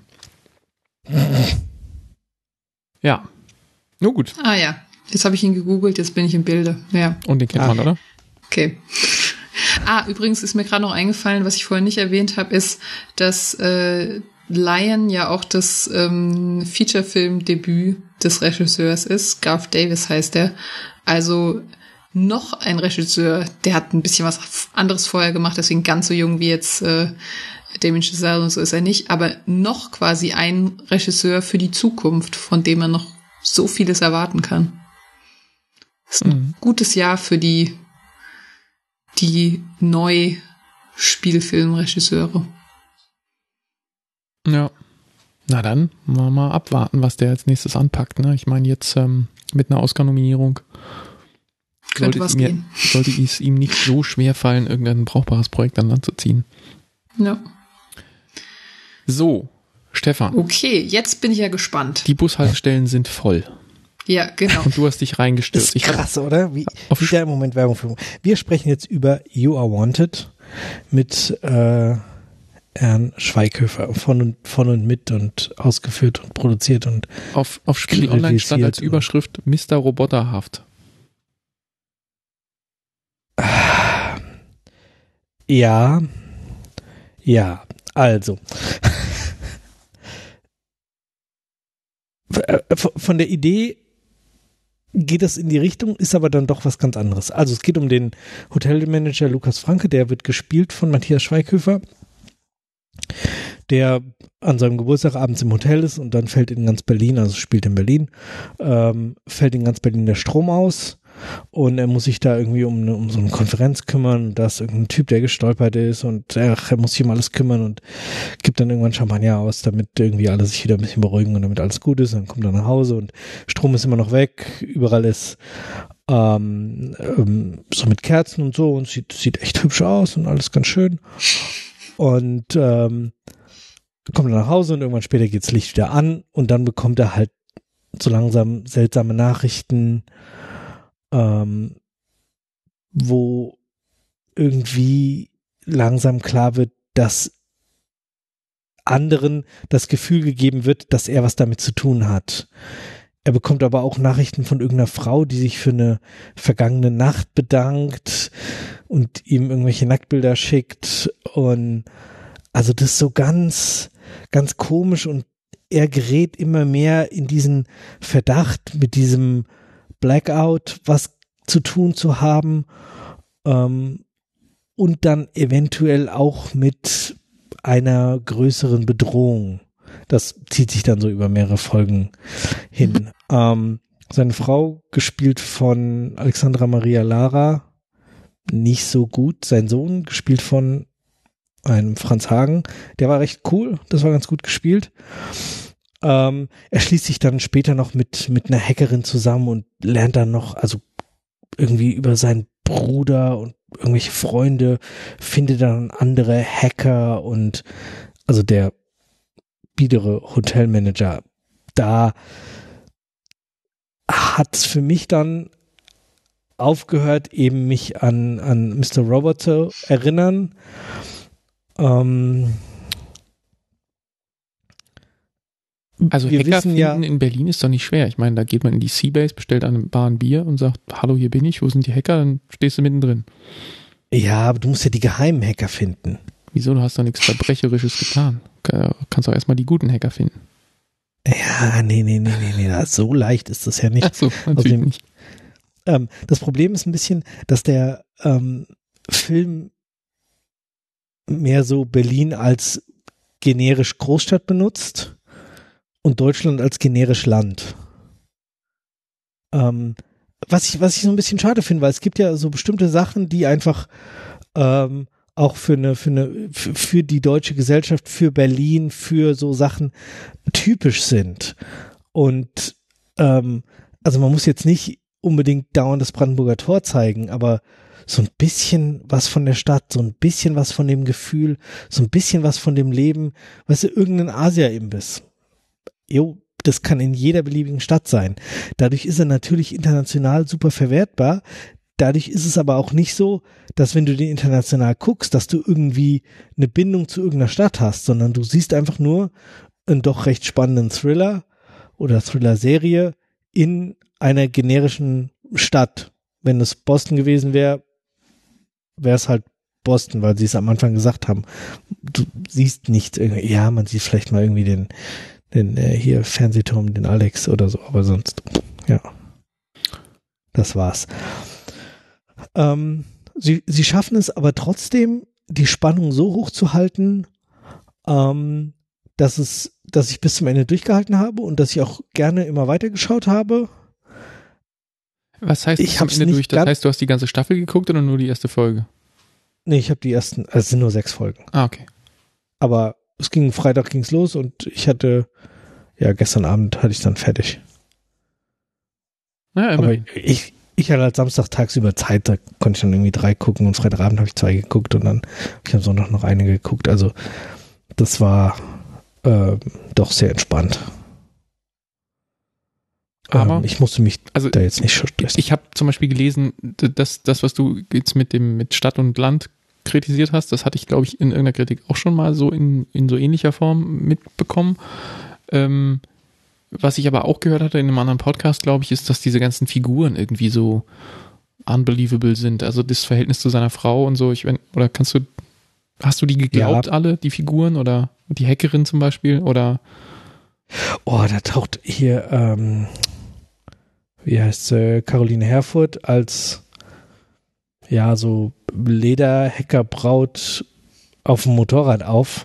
B: Ja. Nur gut.
C: Ah ja, jetzt habe ich ihn gegoogelt, jetzt bin ich im Bilde. Ja.
B: Und den kennt man, oder?
C: Okay. Ah, übrigens ist mir gerade noch eingefallen, was ich vorhin nicht erwähnt habe, ist, dass äh, Lion ja auch das ähm, Featurefilm-Debüt des Regisseurs ist. Garth Davis heißt er. Also noch ein Regisseur, der hat ein bisschen was anderes vorher gemacht, deswegen ganz so jung wie jetzt äh, Damien Chazelle und so ist er nicht, aber noch quasi ein Regisseur für die Zukunft, von dem man noch so vieles erwarten kann. Das ist ein mhm. gutes Jahr für die die Neu-Spielfilmregisseure.
B: Ja. Na dann, mal, mal abwarten, was der als nächstes anpackt. Ne? Ich meine, jetzt ähm, mit einer Oscar-Nominierung sollte, was mir, sollte es ihm nicht so schwer fallen, irgendein brauchbares Projekt an Land zu ziehen.
C: Ja.
B: So, Stefan.
C: Okay, jetzt bin ich ja gespannt.
B: Die Bushaltestellen sind voll.
C: Ja, genau.
B: Und du hast dich reingestürzt.
A: Ist krass, oder? Wie, wie der im Moment Werbung für. Wir sprechen jetzt über You Are Wanted mit äh, Herrn Schweighöfer von und, von und mit und ausgeführt und produziert und
B: auf, auf Spiel Online stand als Überschrift Mister Roboterhaft.
A: Ja, ja, also von der Idee geht das in die Richtung, ist aber dann doch was ganz anderes. Also es geht um den Hotelmanager Lukas Franke, der wird gespielt von Matthias Schweighöfer, der an seinem Geburtstag abends im Hotel ist und dann fällt in ganz Berlin, also spielt in Berlin, ähm, fällt in ganz Berlin der Strom aus und er muss sich da irgendwie um, eine, um so eine Konferenz kümmern. Da ist irgendein Typ, der gestolpert ist und ach, er muss sich um alles kümmern und gibt dann irgendwann Champagner aus, damit irgendwie alle sich wieder ein bisschen beruhigen und damit alles gut ist. Dann kommt er nach Hause und Strom ist immer noch weg. Überall ist ähm, ähm, so mit Kerzen und so und sieht, sieht echt hübsch aus und alles ganz schön. Und ähm, kommt er nach Hause und irgendwann später geht das Licht wieder an und dann bekommt er halt so langsam seltsame Nachrichten, ähm, wo irgendwie langsam klar wird, dass anderen das Gefühl gegeben wird, dass er was damit zu tun hat. Er bekommt aber auch Nachrichten von irgendeiner Frau, die sich für eine vergangene Nacht bedankt und ihm irgendwelche Nacktbilder schickt und also das ist so ganz, ganz komisch und er gerät immer mehr in diesen Verdacht, mit diesem Blackout was zu tun zu haben ähm, und dann eventuell auch mit einer größeren Bedrohung. Das zieht sich dann so über mehrere Folgen hin. Ähm, seine Frau, gespielt von Alexandra Maria Lara, nicht so gut. Sein Sohn, gespielt von einem Franz Hagen, der war recht cool, das war ganz gut gespielt. Ähm, er schließt sich dann später noch mit, mit einer Hackerin zusammen und lernt dann noch, also irgendwie über seinen Bruder und irgendwelche Freunde, findet dann andere Hacker und also der biedere Hotelmanager. Da hat es für mich dann aufgehört, eben mich an, an Mister Robot zu erinnern. Ähm,
B: Also
A: wir
B: Hacker
A: wissen
B: finden
A: ja,
B: in Berlin ist doch nicht schwer. Ich meine, da geht man in die Seabase, bestellt an einer Bar ein Bier und sagt, hallo, hier bin ich, wo sind die Hacker? Dann stehst du mittendrin.
A: Ja, aber du musst ja die geheimen Hacker finden.
B: Wieso? Du hast doch nichts Verbrecherisches getan. Du kannst doch erstmal die guten Hacker finden.
A: Ja, nee, nee, nee, nee, nee, so leicht ist das ja nicht.
B: Ach so, natürlich
A: dem,
B: nicht.
A: Ähm, das Problem ist ein bisschen, dass der ähm, Film mehr so Berlin als generisch Großstadt benutzt und Deutschland als generisch Land. Ähm, was ich, was ich so ein bisschen schade finde, weil es gibt ja so bestimmte Sachen, die einfach ähm, auch für eine, für eine, für, für die deutsche Gesellschaft, für Berlin, für so Sachen typisch sind. Und ähm, also man muss jetzt nicht unbedingt dauernd das Brandenburger Tor zeigen, aber so ein bisschen was von der Stadt, so ein bisschen was von dem Gefühl, so ein bisschen was von dem Leben, weißt du, irgendein Asia-Imbiss. Jo, das kann in jeder beliebigen Stadt sein. Dadurch ist er natürlich international super verwertbar. dadurch ist es aber auch nicht so, dass wenn du den international guckst, dass du irgendwie eine Bindung zu irgendeiner Stadt hast, sondern du siehst einfach nur einen doch recht spannenden Thriller oder Thriller-Serie in einer generischen Stadt. Wenn es Boston gewesen wäre, wäre es halt Boston, weil sie es am Anfang gesagt haben. Du siehst nicht irgendwie, ja, man sieht vielleicht mal irgendwie den, den äh, hier Fernsehturm, den Alex oder so, aber sonst, ja. Das war's. Ähm, sie, sie schaffen es aber trotzdem, die Spannung so hoch zu halten, ähm, dass es, dass ich bis zum Ende durchgehalten habe und dass ich auch gerne immer weitergeschaut habe.
B: Was heißt
A: ich
B: bis zum Ende durch? Das heißt, du hast die ganze Staffel geguckt oder nur die erste Folge?
A: Nee, ich habe die ersten, also es sind nur sechs Folgen.
B: Ah, okay.
A: Aber es ging, Freitag ging's los und ich hatte, ja, gestern Abend hatte ich dann fertig.
B: Ja, immer.
A: Aber ich, ich hatte halt Samstag tagsüber Zeit, da konnte ich dann irgendwie drei gucken und Freitagabend habe ich zwei geguckt und dann habe ich am Sonntag noch eine geguckt. Also das war äh, doch sehr entspannt.
B: Aber
A: ähm, ich musste mich
B: also
A: da jetzt nicht stressen.
B: Ich habe zum Beispiel gelesen, dass das, was du jetzt mit dem mit Stadt und Land kritisiert hast, das hatte ich, glaube ich, in irgendeiner Kritik auch schon mal so in, in so ähnlicher Form mitbekommen. Ähm, was ich aber auch gehört hatte in einem anderen Podcast, glaube ich, ist, dass diese ganzen Figuren irgendwie so unbelievable sind. Also das Verhältnis zu seiner Frau und so. Ich wenn, oder kannst du, hast du die geglaubt ja. alle, die Figuren oder die Hackerin zum Beispiel oder?
A: Oh, da taucht hier, ähm, wie heißt sie, Caroline Herfurth als ja so Lederhackerbraut auf dem Motorrad auf.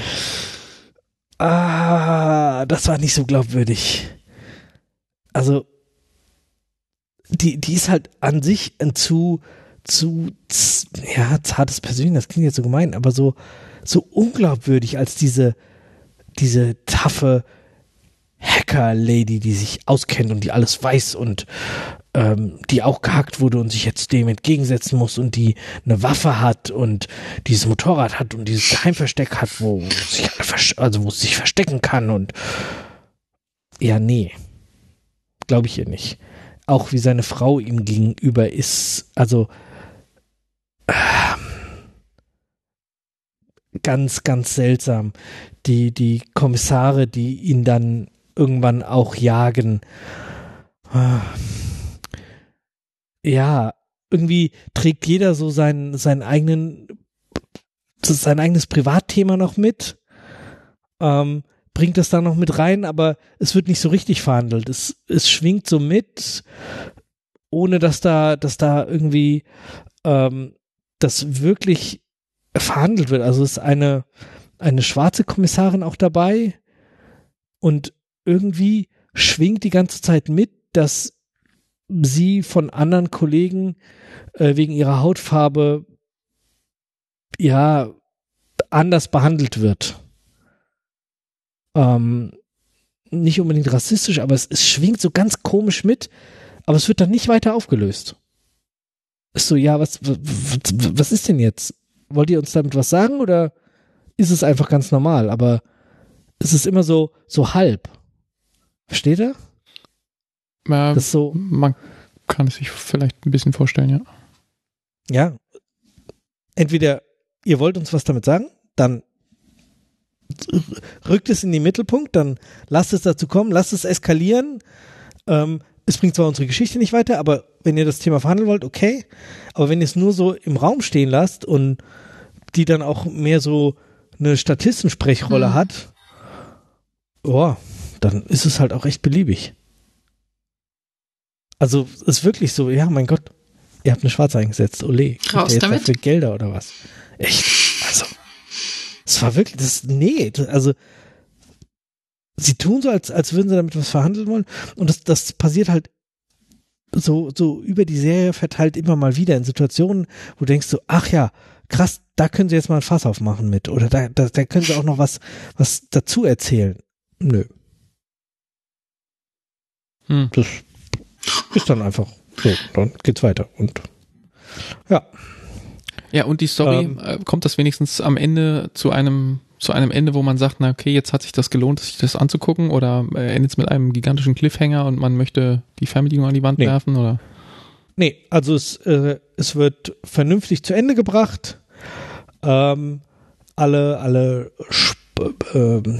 A: Ah, das war nicht so glaubwürdig. Also die, die ist halt an sich ein zu, zu, ja, zartes Persönchen, das klingt jetzt so gemein, aber so, so unglaubwürdig als diese, diese taffe Hacker-Lady, die sich auskennt und die alles weiß und ähm, die auch gehackt wurde und sich jetzt dem entgegensetzen muss und die eine Waffe hat und dieses Motorrad hat und dieses Geheimversteck hat, wo sich also wo es sich verstecken kann und ja, nee. Glaube ich ihr nicht. Auch wie seine Frau ihm gegenüber ist, also äh, ganz, ganz seltsam. Die, die Kommissare, die ihn dann irgendwann auch jagen. Ja, irgendwie trägt jeder so seinen, seinen eigenen, sein eigenes Privatthema noch mit, ähm, bringt das da noch mit rein, aber es wird nicht so richtig verhandelt. Es, es schwingt so mit, ohne dass da, dass da irgendwie ähm, das wirklich verhandelt wird. Also es ist eine, eine schwarze Kommissarin auch dabei und irgendwie schwingt die ganze Zeit mit, dass sie von anderen Kollegen äh, wegen ihrer Hautfarbe ja anders behandelt wird. Ähm, nicht unbedingt rassistisch, aber es, es schwingt so ganz komisch mit, aber es wird dann nicht weiter aufgelöst. Ist so, ja, was, was, was ist denn jetzt? Wollt ihr uns damit was sagen oder ist es einfach ganz normal? Aber es ist immer so, so halb. Versteht ihr?
B: Äh,
A: das ist so,
B: man kann es sich vielleicht ein bisschen vorstellen, ja.
A: Ja. Entweder ihr wollt uns was damit sagen, dann rückt es in den Mittelpunkt, dann lasst es dazu kommen, lasst es eskalieren. Ähm, es bringt zwar unsere Geschichte nicht weiter, aber wenn ihr das Thema verhandeln wollt, okay. Aber wenn ihr es nur so im Raum stehen lasst und die dann auch mehr so eine Statistensprechrolle mhm. hat, oh, dann ist es halt auch echt beliebig. Also es ist wirklich so, ja, mein Gott, ihr habt eine Schwarze eingesetzt, ole, kriegt ihr jetzt dafür Gelder oder was? Echt? Also, es war wirklich, das, nee, also sie tun so, als, als würden sie damit was verhandeln wollen und das, das passiert halt so, so über die Serie verteilt immer mal wieder in Situationen, wo du denkst so, ach ja, krass, da können sie jetzt mal ein Fass aufmachen mit oder da, da, da können sie auch noch was, was dazu erzählen. Nö. Hm. Das ist dann einfach so, dann geht's weiter und ja.
B: Ja, und die Story, ähm, äh, kommt das wenigstens am Ende zu einem zu einem Ende, wo man sagt, na okay, jetzt hat sich das gelohnt, sich das anzugucken oder äh, endet es mit einem gigantischen Cliffhanger und man möchte die Fernbedienung an die Wand
A: nee.
B: werfen oder?
A: Nee, also es, äh, es wird vernünftig zu Ende gebracht. Ähm, alle, alle Sp- ähm,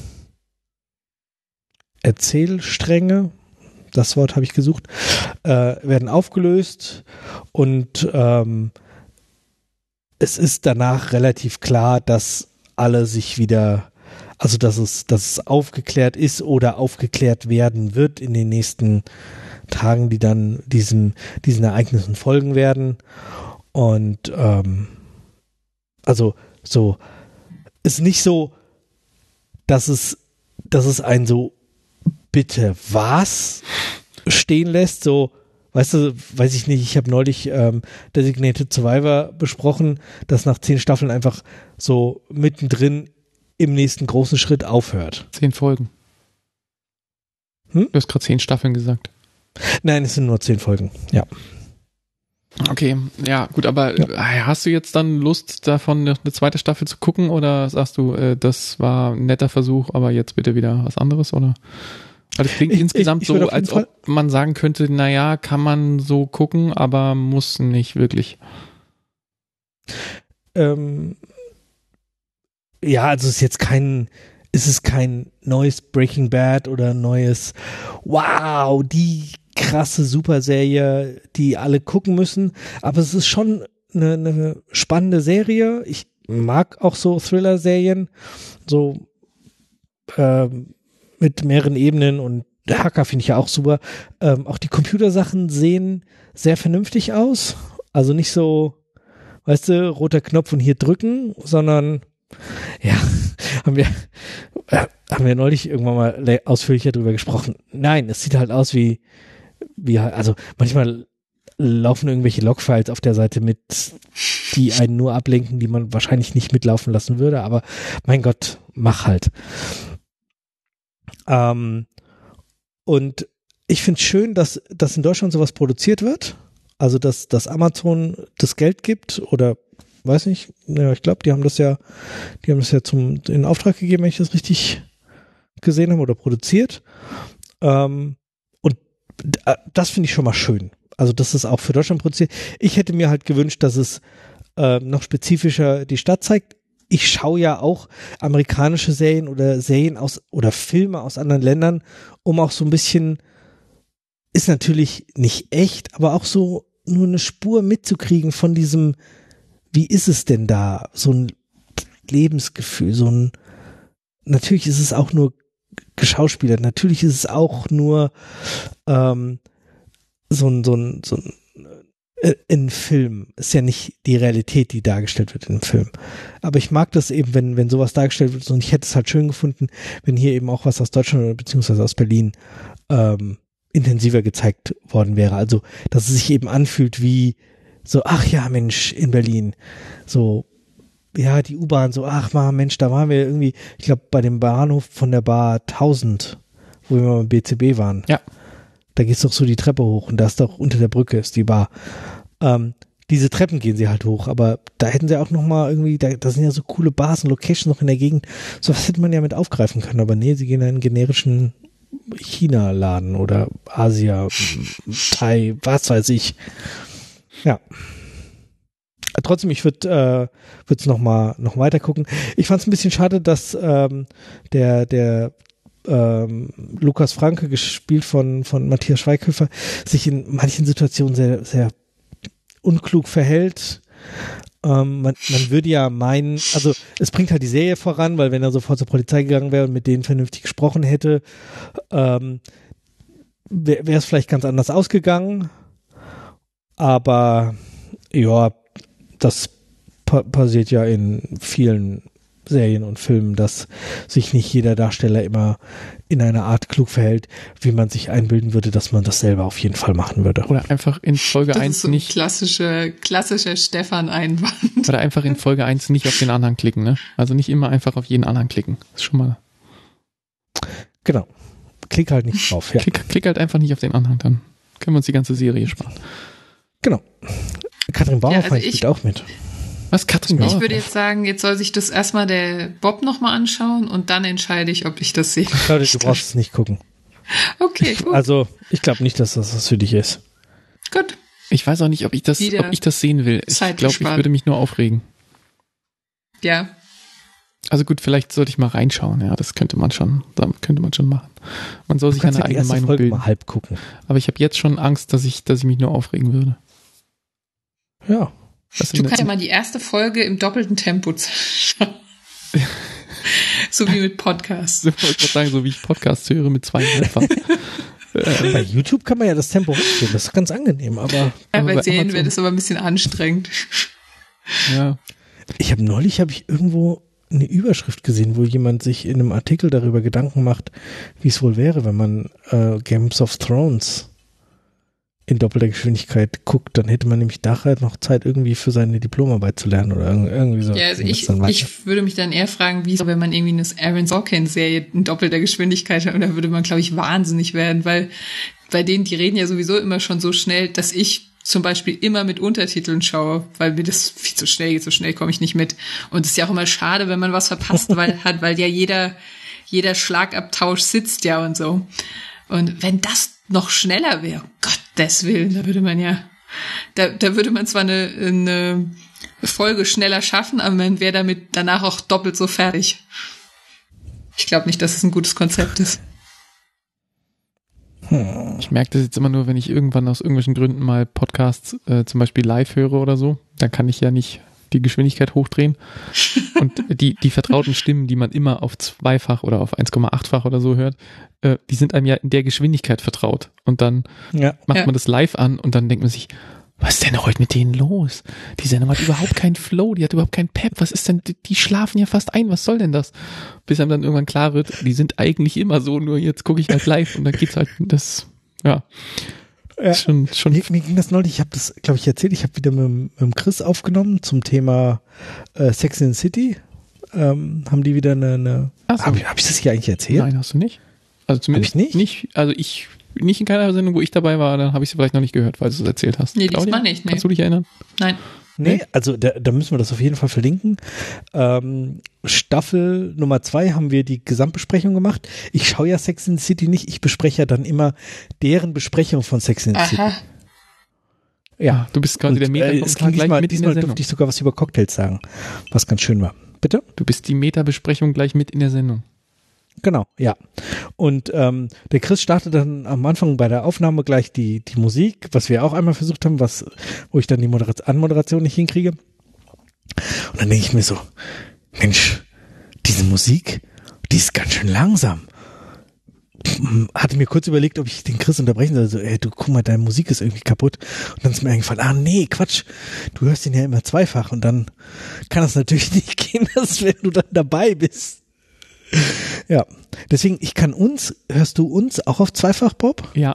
A: Erzählstränge, das Wort habe ich gesucht, äh, werden aufgelöst und ähm, es ist danach relativ klar, dass alle sich wieder, also dass es, dass es aufgeklärt ist oder aufgeklärt werden wird in den nächsten Tagen, die dann diesem, diesen Ereignissen folgen werden. Und ähm, also so ist nicht so, dass es, dass es ein so bitte was stehen lässt, so, weißt du, weiß ich nicht, ich habe neulich ähm, Designated Survivor besprochen, das nach zehn Staffeln einfach so mittendrin im nächsten großen Schritt aufhört.
B: Zehn Folgen. Hm? Du hast gerade zehn Staffeln gesagt.
A: Nein, es sind nur zehn Folgen, ja.
B: Okay, ja, gut, aber ja. Hast du jetzt dann Lust, davon eine zweite Staffel zu gucken oder sagst du, äh, das war ein netter Versuch, aber jetzt bitte wieder was anderes, oder? Weil es klingt ich, insgesamt ich, ich so, als ob man sagen könnte, naja, kann man so gucken, aber muss nicht wirklich.
A: Ähm, ja, also es ist jetzt kein, es ist kein neues Breaking Bad oder neues, wow, die krasse Superserie, die alle gucken müssen, aber es ist schon eine, eine spannende Serie. Ich mag auch so Thriller-Serien, so ähm, mit mehreren Ebenen, und Hacker finde ich ja auch super. Ähm, auch die Computersachen sehen sehr vernünftig aus. Also nicht so, weißt du, roter Knopf und hier drücken, sondern ja, haben wir, äh, haben wir neulich irgendwann mal ausführlicher drüber gesprochen. Nein, es sieht halt aus wie, wie also manchmal laufen irgendwelche Logfiles auf der Seite mit, die einen nur ablenken, die man wahrscheinlich nicht mitlaufen lassen würde, aber mein Gott, mach halt. Ähm, und ich finde es schön, dass, dass in Deutschland sowas produziert wird. Also, dass, dass Amazon das Geld gibt oder weiß nicht, ja, ich glaube, die haben das ja, die haben das ja zum, in Auftrag gegeben, wenn ich das richtig gesehen habe, oder produziert. Ähm, und das finde ich schon mal schön. Also, dass es auch für Deutschland produziert. Ich hätte mir halt gewünscht, dass es äh, noch spezifischer die Stadt zeigt. Ich schaue ja auch amerikanische Serien oder Serien aus oder Filme aus anderen Ländern, um auch so ein bisschen, ist natürlich nicht echt, aber auch so nur eine Spur mitzukriegen von diesem, wie ist es denn da? So ein Lebensgefühl, so ein, natürlich ist es auch nur geschauspielert, natürlich ist es auch nur ähm, so ein, so ein, so ein in Film, ist ja nicht die Realität, die dargestellt wird in einem Film. Aber ich mag das eben, wenn, wenn sowas dargestellt wird, und ich hätte es halt schön gefunden, wenn hier eben auch was aus Deutschland oder beziehungsweise aus Berlin ähm, intensiver gezeigt worden wäre. Also, dass es sich eben anfühlt wie so, ach ja, Mensch, in Berlin. So, ja, die U-Bahn, so, ach mal, Mensch, da waren wir irgendwie, ich glaube, bei dem Bahnhof von der Bar tausend, wo wir mal im B C B waren.
B: Ja.
A: Da geht's doch so die Treppe hoch und da ist doch unter der Brücke ist die Bar. Ähm, diese Treppen gehen sie halt hoch, aber da hätten sie auch noch mal irgendwie, da, da sind ja so coole Bars und Locations noch in der Gegend. So was hätte man ja mit aufgreifen können, aber nee, sie gehen in einen generischen China-Laden oder Asia, Thai, was weiß ich. Ja. Trotzdem, ich würde äh, würde es noch mal noch weiter gucken. Ich fand es ein bisschen schade, dass ähm, der der Ähm, Lukas Franke, gespielt von, von Matthias Schweighöfer, sich in manchen Situationen sehr, sehr unklug verhält. Ähm, man, man würde ja meinen, also es bringt halt die Serie voran, weil wenn er sofort zur Polizei gegangen wäre und mit denen vernünftig gesprochen hätte, ähm, wäre es vielleicht ganz anders ausgegangen. Aber ja, das pa- passiert ja in vielen Serien und Filmen, dass sich nicht jeder Darsteller immer in einer Art klug verhält, wie man sich einbilden würde, dass man das selber auf jeden Fall machen würde.
B: Oder einfach in Folge
C: das
B: eins
C: ist so
B: nicht.
C: Klassische, klassischer Stefan-Einwand.
B: Oder einfach in Folge eins nicht auf den Anhang klicken, ne? Also nicht immer einfach auf jeden Anhang klicken. Das ist schon mal.
A: Genau. Klick halt nicht drauf, ja.
B: Klick, klick halt einfach nicht auf den Anhang, dann können wir uns die ganze Serie sparen.
A: Genau. Katrin Bauer
C: Ja, also
A: spielt auch mit.
B: Was, Katrin Bauer?
C: Ich würde jetzt sagen, jetzt soll sich das erstmal der Bob nochmal anschauen und dann entscheide ich, ob ich das sehe.
A: Claudia, du brauchst es nicht gucken.
C: Okay, gut.
A: Also, ich glaube nicht, dass das was für dich ist.
C: Gut.
B: Ich weiß auch nicht, ob ich das, ob ich das sehen will. Ich glaube, ich würde mich nur aufregen.
C: Ja.
B: Also gut, vielleicht sollte ich mal reinschauen. Ja, das könnte man schon, könnte man schon machen. Man soll sich eine eigene Meinung
A: Folge
B: bilden.
A: Mal halb gucken.
B: Aber ich habe jetzt schon Angst, dass ich, dass ich mich nur aufregen würde.
A: Ja.
C: Was du kannst ja mal die erste Folge im doppelten Tempo schauen. So wie mit Podcasts.
B: Ich wollte gerade sagen, so wie ich Podcasts höre mit zwei Helfern.
A: Bei YouTube kann man ja das Tempo hochstellen, das ist ganz angenehm, aber...
C: Ja,
B: aber
C: bei, bei Serien
B: Amazon
C: wird es aber ein bisschen anstrengend.
B: Ja.
A: Ich habe neulich, habe ich irgendwo eine Überschrift gesehen, wo jemand sich in einem Artikel darüber Gedanken macht, wie es wohl wäre, wenn man äh, Games of Thrones in doppelter Geschwindigkeit guckt, dann hätte man nämlich nachher noch Zeit irgendwie für seine Diplomarbeit zu lernen oder irgendwie so.
C: Ja, also ich, ich würde mich dann eher fragen, wie es, wenn man irgendwie eine Aaron Sorkin-Serie in doppelter Geschwindigkeit hat, und da würde man, glaube ich, wahnsinnig werden, weil bei denen, die reden ja sowieso immer schon so schnell, dass ich zum Beispiel immer mit Untertiteln schaue, weil mir das viel zu schnell geht, so schnell komme ich nicht mit. Und es ist ja auch immer schade, wenn man was verpasst, weil hat, weil ja jeder, jeder Schlagabtausch sitzt ja und so. Und wenn das noch schneller wäre, um Gottes Willen, da würde man ja, da, da würde man zwar eine, eine Folge schneller schaffen, aber man wäre damit danach auch doppelt so fertig. Ich glaube nicht, dass es ein gutes Konzept ist.
B: Ich merke das jetzt immer nur, wenn ich irgendwann aus irgendwelchen Gründen mal Podcasts äh, zum Beispiel live höre oder so, dann kann ich ja nicht die Geschwindigkeit hochdrehen. Und die, die vertrauten Stimmen, die man immer auf zweifach oder auf eins Komma achtfach oder so hört, äh, die sind einem ja in der Geschwindigkeit vertraut. Und dann
A: ja.
B: macht
C: ja.
B: man das live an und dann denkt man sich, was ist denn heute mit denen los? Die Sendung hat überhaupt keinen Flow, die hat überhaupt keinen Pep. Was ist denn, die, die schlafen ja fast ein, was soll denn das? Bis einem dann irgendwann klar wird, die sind eigentlich immer so, nur jetzt gucke ich halt live und dann geht's halt, das, ja.
A: Ja.
B: Schon, schon.
A: Mir, mir ging das neulich, ich habe das, glaube ich, erzählt, ich habe wieder mit, mit dem Chris aufgenommen zum Thema äh, Sex in the City. Ähm, haben die wieder eine, eine
B: so.
A: habe ich, hab ich das hier eigentlich erzählt?
B: Nein, hast du nicht. Also zumindest
A: nicht?
B: nicht. Also ich, nicht in keiner Sendung, wo ich dabei war, dann habe ich sie vielleicht noch nicht gehört, weil du es erzählt hast.
C: Nee, diesmal nicht. Nee.
B: Kannst du dich erinnern?
C: Nein.
A: Nee, also da, da müssen wir das auf jeden Fall verlinken. Ähm, Staffel Nummer zwei haben wir die Gesamtbesprechung gemacht. Ich schaue ja Sex in the City nicht, ich bespreche ja dann immer deren Besprechung von Sex in the City.
C: Aha.
A: Ja,
B: du bist quasi
A: und,
B: der Meta-Kommentar
A: äh,
B: gleich
A: diesmal,
B: mit
A: diesmal
B: in der Sendung.
A: durfte ich sogar was über Cocktails sagen, was ganz schön war. Bitte?
B: Du bist die Meta-Besprechung gleich mit in der Sendung.
A: Genau, ja. Und ähm, der Chris startet dann am Anfang bei der Aufnahme gleich die, die Musik, was wir auch einmal versucht haben, was, wo ich dann die Modera- Anmoderation nicht hinkriege. Und dann denke ich mir so, Mensch, diese Musik, die ist ganz schön langsam. Hatte mir kurz überlegt, ob ich den Chris unterbrechen soll. So, ey, du, guck mal, deine Musik ist irgendwie kaputt. Und dann ist mir eingefallen, ah nee, Quatsch, du hörst ihn ja immer zweifach. Und dann kann das natürlich nicht gehen, dass wenn du dann dabei bist. Ja, deswegen, ich kann uns, hörst du uns auch auf zweifach, Bob?
B: Ja.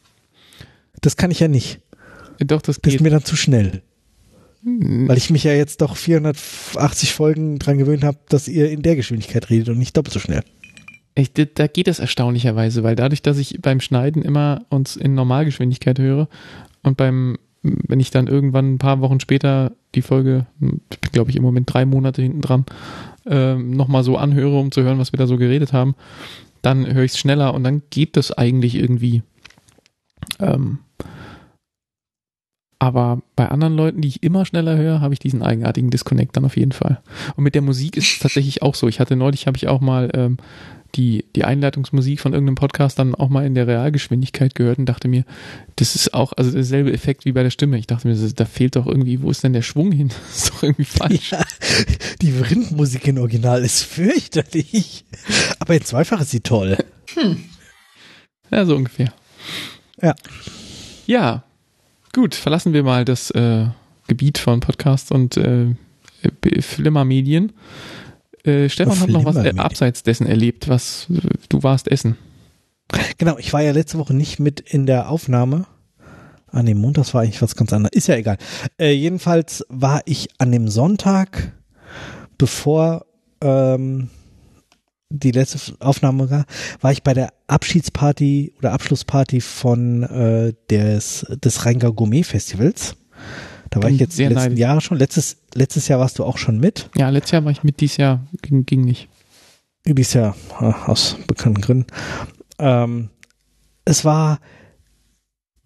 A: Das kann ich ja nicht.
B: Doch, das
A: Das
B: geht.
A: ist mir dann zu schnell. Weil ich mich ja jetzt doch vierhundertachtzig Folgen dran gewöhnt habe, dass ihr in der Geschwindigkeit redet und nicht doppelt so schnell.
B: Ich, da geht es erstaunlicherweise, weil dadurch, dass ich beim Schneiden immer uns in Normalgeschwindigkeit höre und beim, wenn ich dann irgendwann ein paar Wochen später die Folge, glaube ich im Moment drei Monate hinten dran, äh, nochmal so anhöre, um zu hören, was wir da so geredet haben, dann höre ich es schneller und dann geht das eigentlich irgendwie. Ähm, aber bei anderen Leuten, die ich immer schneller höre, habe ich diesen eigenartigen Disconnect dann auf jeden Fall. Und mit der Musik ist es tatsächlich auch so. Ich hatte neulich, habe ich auch mal ähm, die, die Einleitungsmusik von irgendeinem Podcast dann auch mal in der Realgeschwindigkeit gehört und dachte mir, das ist auch also derselbe Effekt wie bei der Stimme. Ich dachte mir, da fehlt doch irgendwie, wo ist denn der Schwung hin? Das ist doch irgendwie falsch.
A: Ja, die Rindmusik in Original ist fürchterlich. Aber in zweifach ist sie toll.
C: Hm.
B: Ja, so ungefähr.
A: Ja.
B: Ja, gut, verlassen wir mal das äh, Gebiet von Podcasts und äh, Flimmermedien. Äh, Stefan hat noch was äh, abseits dessen erlebt, was äh, du warst essen.
A: Genau, ich war ja letzte Woche nicht mit in der Aufnahme. Ah ne, Montags war eigentlich was ganz anderes. Ist ja egal. Äh, jedenfalls war ich an dem Sonntag, bevor ähm, die letzte Aufnahme war, war ich bei der Abschiedsparty oder Abschlussparty von äh, des, des Rheingau Gourmet Festivals. Da war ich jetzt die letzten neidisch. Jahre schon. Letztes, letztes Jahr warst du auch schon mit.
B: Ja, letztes Jahr war ich mit, dieses Jahr ging, ging nicht.
A: Dieses Jahr, aus bekannten Gründen. Ähm, es war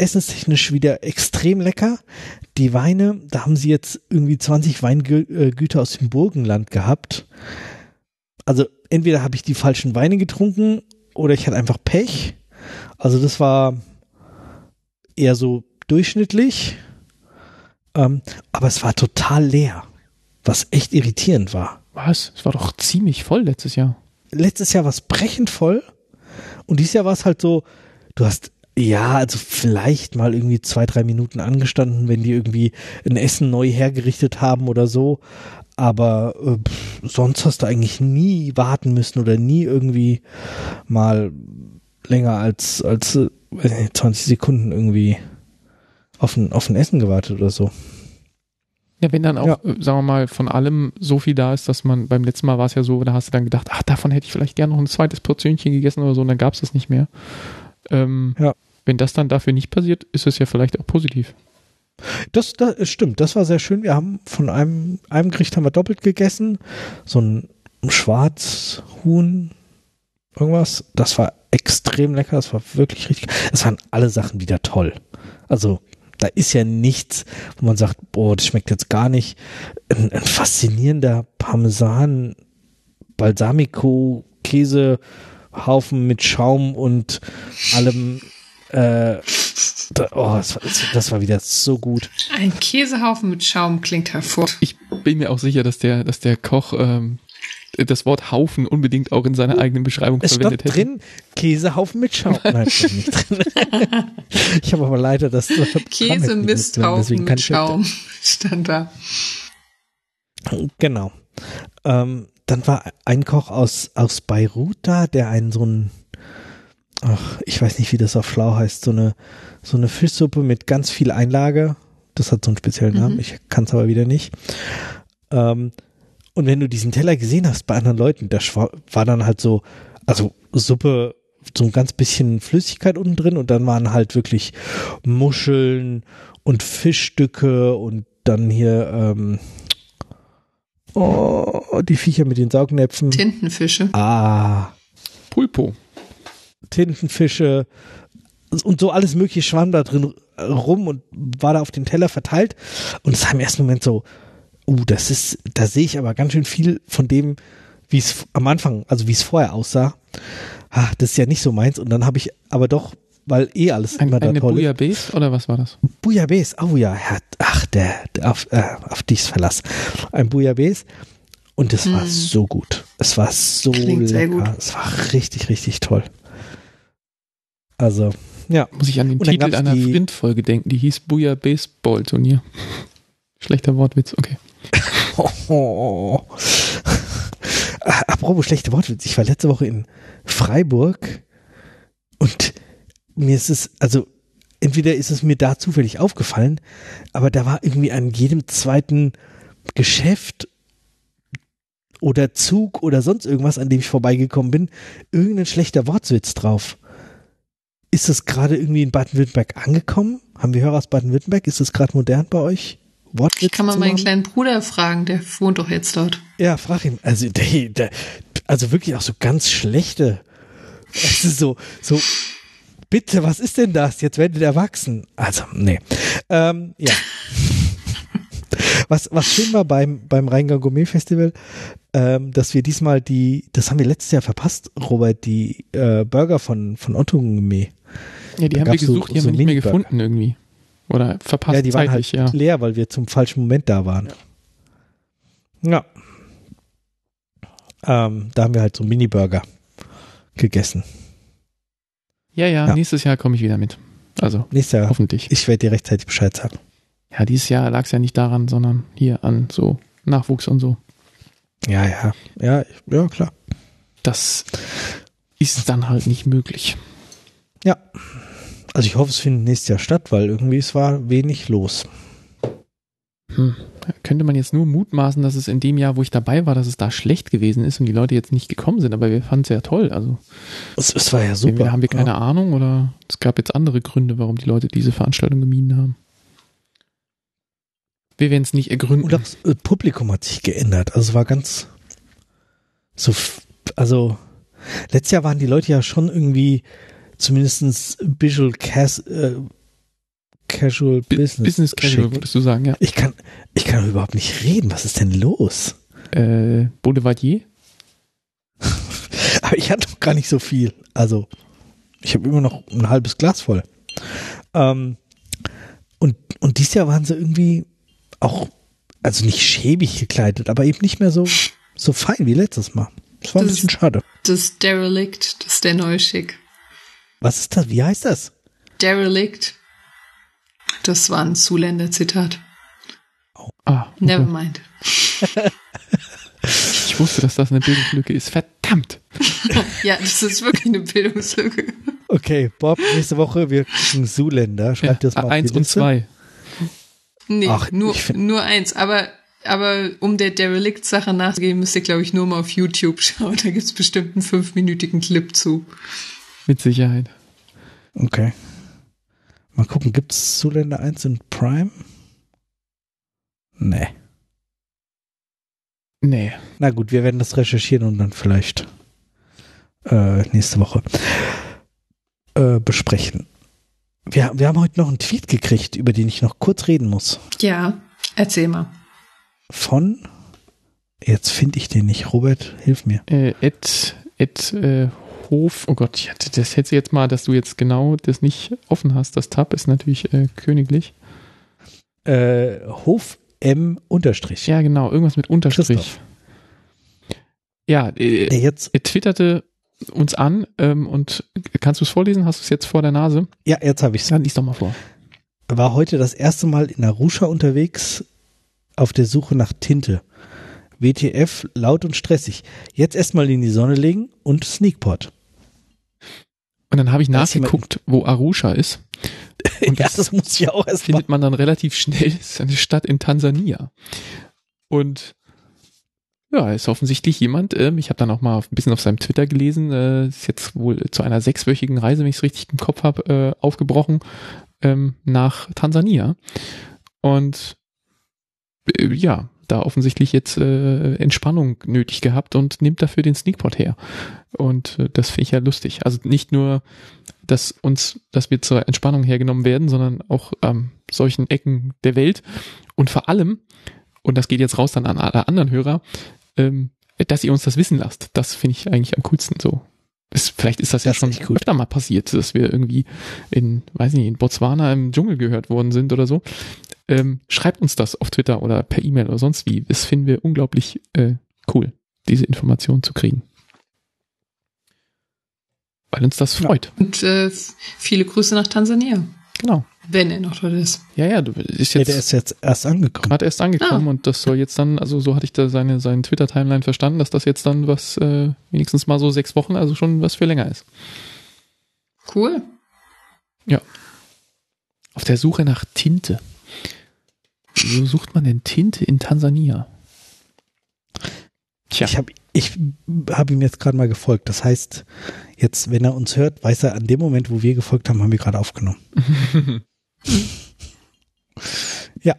A: essenstechnisch wieder extrem lecker. Die Weine, da haben sie jetzt irgendwie zwanzig Weingüter aus dem Burgenland gehabt. Also entweder habe ich die falschen Weine getrunken oder ich hatte einfach Pech. Also das war eher so durchschnittlich. Ähm, aber es war total leer, was echt irritierend war.
B: Was? Es war doch ziemlich voll letztes Jahr.
A: Letztes Jahr war es brechend voll und dieses Jahr war es halt so, du hast, ja, also vielleicht mal irgendwie zwei, drei Minuten angestanden, wenn die irgendwie ein Essen neu hergerichtet haben oder so, aber äh, pff, sonst hast du eigentlich nie warten müssen oder nie irgendwie mal länger als, als äh, zwanzig Sekunden irgendwie auf ein, auf ein Essen gewartet oder so.
B: Ja, wenn dann auch,
A: Ja.
B: äh, sagen wir mal, von allem so viel da ist, dass man, beim letzten Mal war es ja so, da hast du dann gedacht, ach, davon hätte ich vielleicht gerne noch ein zweites Portionchen gegessen oder so, und dann gab es das nicht mehr. Ähm,
A: Ja.
B: Wenn das dann dafür nicht passiert, ist es ja vielleicht auch positiv.
A: Das, das stimmt, das war sehr schön. Wir haben von einem, einem Gericht haben wir doppelt gegessen. So ein Schwarzhuhn, irgendwas. Das war extrem lecker, das war wirklich richtig. Es waren alle Sachen wieder toll. Also da ist ja nichts, wo man sagt, boah, das schmeckt jetzt gar nicht. Ein, ein faszinierender Parmesan, Balsamico, Käsehaufen mit Schaum und allem. Äh, da, oh, das war, das war wieder so gut.
C: Ein Käsehaufen mit Schaum klingt hervorragend.
B: Ich bin mir auch sicher, dass der, dass der Koch ähm, das Wort Haufen unbedingt auch in seiner eigenen Beschreibung
A: Es
B: verwendet
A: stand
B: hätte.
A: drin, Käsehaufen mit Schaum. Nein, stand nicht drin. Ich habe aber leider das
C: Käse-Misthaufen mit Schaum stand da.
A: Genau. Ähm, dann war ein Koch aus, aus Beirut da, der einen so ein, ach, ich weiß nicht, wie das auf schlau heißt, so eine, so eine Fischsuppe mit ganz viel Einlage. Das hat so einen speziellen Namen,
C: Mhm.
A: ich kann es aber wieder nicht. Ähm, und wenn du diesen Teller gesehen hast bei anderen Leuten, das war, war dann halt so, also Suppe, so ein ganz bisschen Flüssigkeit unten drin und dann waren halt wirklich Muscheln und Fischstücke und dann hier ähm, oh, die Viecher mit den Saugnäpfen.
C: Tintenfische.
A: Ah,
B: Pulpo.
A: Tintenfische und so alles mögliche schwamm da drin rum und war da auf den Teller verteilt und es war im ersten Moment so, uh, das ist, da sehe ich aber ganz schön viel von dem, wie es am Anfang, also wie es vorher aussah. Ah, das ist ja nicht so meins und dann habe ich aber doch, weil eh alles
B: Ein,
A: immer da
B: eine
A: toll ist.
B: Bouillabaisse oder was war das?
A: Bouillabaisse, oh ja, ja, ach, der, der auf, äh, auf dich Verlass. Ein Bouillabaisse und es war
C: Mm.
A: so gut. Es war so
C: Klingt sehr
A: lecker.
C: gut.
A: Es war richtig, richtig toll. Also, ja.
B: Muss ich an den
A: Und dann
B: Titel
A: gab's
B: einer
A: die-
B: Flint-Folge denken, die hieß Bouillabaisse Ball-Turnier. Schlechter Wortwitz, okay.
A: Oh, oh, oh. Apropos schlechte Wortwitze, ich war letzte Woche in Freiburg und mir ist es, also entweder ist es mir da zufällig aufgefallen, aber da war irgendwie an jedem zweiten Geschäft oder Zug oder sonst irgendwas, an dem ich vorbeigekommen bin, irgendein schlechter Wortwitz drauf. Ist das gerade irgendwie in Baden-Württemberg angekommen? Haben wir Hörer aus Baden-Württemberg? Ist das gerade modern bei euch? Wortwitze
C: Kann man
A: zu
C: meinen
A: machen?
C: kleinen Bruder fragen, der wohnt doch jetzt dort.
A: Ja, frag ihn. Also, der, der, also wirklich auch so ganz schlechte. Es ist so, so, bitte, was ist denn das? Jetzt werdet ihr erwachsen. Also, nee. Ähm, ja. Was, was schön war beim, beim Rheingang Gourmet Festival, ähm, dass wir diesmal die, das haben wir letztes Jahr verpasst, Robert, die äh, Burger von, von Otto Gourmet.
B: Ja, die
A: Da
B: haben wir
A: gab's so-
B: gesucht, die haben
A: so
B: wir nicht mehr
A: Mini-Burger.
B: gefunden irgendwie. Oder verpasst
A: Ja, die waren
B: zeitlich,
A: halt
B: ja.
A: leer, weil wir zum falschen Moment da waren. Ja. Ähm, da haben wir halt so Mini-Burger gegessen.
B: Ja, ja,
A: Ja.
B: nächstes Jahr komme ich wieder mit. Also,
A: Nächstes Jahr,
B: hoffentlich.
A: ich werde dir rechtzeitig Bescheid sagen.
B: Ja, dieses Jahr lag es ja nicht daran, sondern hier an so Nachwuchs und so.
A: Ja, ja, ja, ja, klar.
B: Das ist dann halt nicht möglich.
A: Ja. Also ich hoffe, es findet nächstes Jahr statt, weil irgendwie es war wenig los.
B: Hm. Könnte man jetzt nur mutmaßen, dass es in dem Jahr, wo ich dabei war, dass es da schlecht gewesen ist und die Leute jetzt nicht gekommen sind, aber wir fanden es ja toll. Also
A: Es, es war ja super.
B: entweder haben wir keine
A: ja.
B: Ahnung oder es gab jetzt andere Gründe, warum die Leute diese Veranstaltung gemieden haben. Wir werden es nicht ergründen.
A: Und auch das äh, Publikum hat sich geändert. Also es war ganz so, f- also letztes Jahr waren die Leute ja schon irgendwie zumindest Visual Cas äh, Casual Business.
B: Business Casual,
A: Chic.
B: würdest du sagen, ja.
A: Ich kann, ich kann überhaupt nicht reden. Was ist denn los?
B: Äh, Boulevardier?
A: Aber ich hatte doch gar nicht so viel. Also, ich habe immer noch ein halbes Glas voll. Ähm, und, und dieses Jahr waren sie irgendwie auch, also nicht schäbig gekleidet, aber eben nicht mehr so, so fein wie letztes Mal. Das war ein
C: Das
A: bisschen
C: ist-
A: schade.
C: Das Derelict, das ist der neue Schick.
A: Was ist das? Wie heißt das?
C: Derelict. Das war ein Zuländer-Zitat.
B: Ah, okay.
C: Nevermind.
B: Ich wusste, dass das eine Bildungslücke ist. Verdammt!
C: Ja, das ist wirklich eine Bildungslücke.
A: Okay, Bob, nächste Woche, wir kriegen Zuländer. Schreibt
B: Ja,
A: das mal auf die
B: eins und
A: Liste.
B: zwei.
C: Nee,
A: Ach,
C: nur,
A: ich find-
C: nur eins. Aber, aber um der Derelict-Sache nachzugehen, müsst ihr, glaube ich, nur mal auf YouTube schauen. Da gibt's bestimmt einen fünfminütigen Clip zu.
B: Mit Sicherheit.
A: Okay. Mal gucken, gibt es Zuländer eins in Prime? Nee.
B: Nee.
A: Na gut, wir werden das recherchieren und dann vielleicht äh, nächste Woche äh, besprechen. Wir, wir haben heute noch einen Tweet gekriegt, über den ich noch kurz reden muss.
C: Ja, erzähl mal.
A: Von, jetzt finde ich den nicht, Robert, hilf mir.
B: Äh, Ed, Ed, äh, Hof, oh Gott, ich hatte, das hätte jetzt mal, dass du jetzt genau das nicht offen hast. Das Tab ist natürlich äh, königlich.
A: Äh, Hof M Unterstrich.
B: Ja, genau, irgendwas mit Unterstrich.
A: Christoph.
B: Ja, äh,
A: Der jetzt,
B: er twitterte uns an ähm, und kannst du es vorlesen? Hast du es jetzt vor der Nase?
A: ja, jetzt habe ich es.
B: Dann lies doch mal vor.
A: War heute das erste Mal in Arusha unterwegs auf der Suche nach Tinte. W T F, laut und stressig. Jetzt erstmal in die Sonne legen und Sneakpot.
B: Und dann habe ich
A: Da ist
B: nachgeguckt, wo Arusha ist. Und
A: ja,
B: das
A: das muss ich auch erst mal.
B: findet man dann relativ schnell. Das ist eine Stadt in Tansania. Und ja, ist offensichtlich jemand, ähm, ich habe dann auch mal ein bisschen auf seinem Twitter gelesen, äh, ist jetzt wohl zu einer sechswöchigen Reise, wenn ich es richtig im Kopf habe, äh, aufgebrochen ähm, nach Tansania. Und äh, ja, da offensichtlich jetzt äh, Entspannung nötig gehabt und nimmt dafür den Sneakpot her. Und äh, das finde ich ja lustig. Also nicht nur, dass uns, dass wir zur Entspannung hergenommen werden, sondern auch an solchen Ecken der Welt. Und vor allem, und das geht jetzt raus dann an alle anderen Hörer, ähm, dass ihr uns das wissen lasst. Das finde ich eigentlich am coolsten so. Das, vielleicht ist das,
A: Das
B: ja
A: ist
B: schon
A: echt cool.
B: öfter mal passiert, dass wir irgendwie in, weiß nicht, in Botswana im Dschungel gehört worden sind oder so. Ähm, schreibt uns das auf Twitter oder per E-Mail oder sonst wie. Das finden wir unglaublich äh, cool, diese Informationen zu kriegen. Weil uns das
A: Ja.
B: freut.
C: Und äh, viele Grüße nach Tansania,
B: Genau.
C: wenn er noch dort ist.
B: Ja, ja, du bist
A: Ja,
B: jetzt
A: der ist jetzt erst angekommen.
B: gerade erst angekommen
C: Ah.
B: und das soll jetzt dann, also so hatte ich da seine, seine Twitter-Timeline verstanden, dass das jetzt dann was, äh, wenigstens mal so sechs Wochen, also schon was für länger ist.
C: Cool.
B: Auf der Suche nach Tinte. Wieso sucht man denn Tinte in Tansania? Tja,
A: Ich habe ich hab ihm jetzt gerade mal gefolgt. Das heißt, jetzt, wenn er uns hört, weiß er, an dem Moment, wo wir gefolgt haben, haben wir gerade aufgenommen. Ja.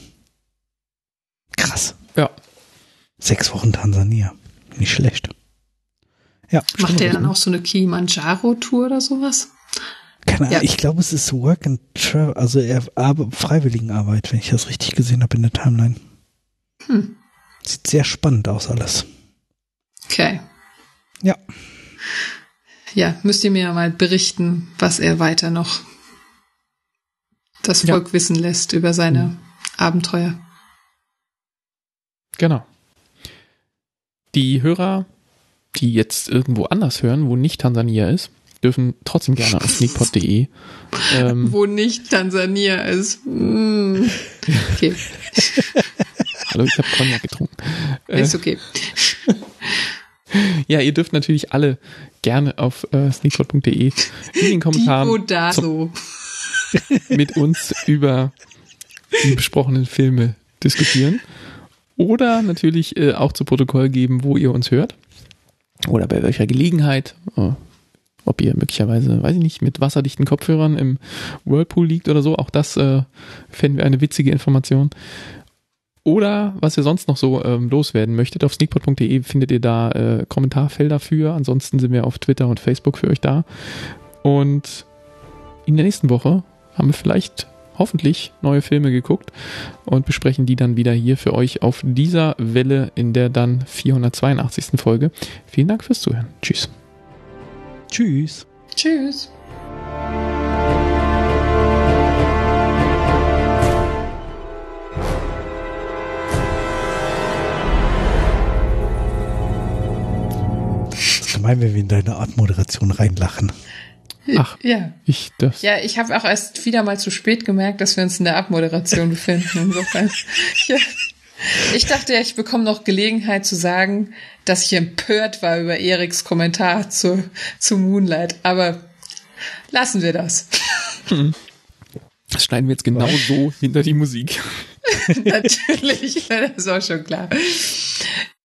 A: Krass.
B: ja.
A: Sechs Wochen Tansania. Nicht schlecht. Ja.
C: Macht er dann auch so eine Kilimanjaro-Tour oder sowas?
A: Keine Ahnung.
C: Ja.
A: Ich glaube, es ist Work and Travel, also eher Ar- Freiwilligenarbeit, wenn ich das richtig gesehen habe in der Timeline.
C: Hm.
A: Sieht sehr spannend aus alles.
C: Okay.
A: Ja.
C: Ja, müsst ihr mir mal berichten, was er weiter noch das
B: Ja.
C: Volk wissen lässt über seine Abenteuer.
B: Genau. Die Hörer, die jetzt irgendwo anders hören, wo nicht Tansania ist, dürfen trotzdem gerne auf sneakpot punkt de ähm,
C: Wo nicht Tansania ist. Mm. Okay,
B: hallo, ich habe Cognac getrunken. Äh,
C: ist okay.
B: ja, ihr dürft natürlich alle gerne auf äh, sneakpot punkt de in den Kommentaren
C: Divo Daso.
B: mit uns über die besprochenen Filme diskutieren oder natürlich äh, auch zu Protokoll geben, wo ihr uns hört oder bei welcher Gelegenheit, äh, ob ihr möglicherweise, weiß ich nicht, mit wasserdichten Kopfhörern im Whirlpool liegt oder so, auch das äh, fänden wir eine witzige Information. Oder was ihr sonst noch so ähm, loswerden möchtet, auf sneakpot punkt de findet ihr da äh, Kommentarfelder für, ansonsten sind wir auf Twitter und Facebook für euch da und in der nächsten Woche haben wir vielleicht hoffentlich neue Filme geguckt und besprechen die dann wieder hier für euch auf dieser Welle in der dann vierhundertzweiundachtzigsten Folge. Vielen Dank fürs Zuhören. Tschüss.
A: Tschüss.
C: Tschüss.
A: Gemein, wenn wir in deine Art Moderation reinlachen.
B: Ach,
C: ja.
B: Ich das.
C: Ja, ich habe auch erst wieder mal zu spät gemerkt, dass wir uns in der Abmoderation befinden. Insofern. Ja. Ich dachte ja, ich bekomme noch Gelegenheit zu sagen, dass ich empört war über Eriks Kommentar zu, zu Moonlight. Aber lassen wir das.
B: Das schneiden wir jetzt genau so hinter die Musik.
C: Natürlich, das war schon klar.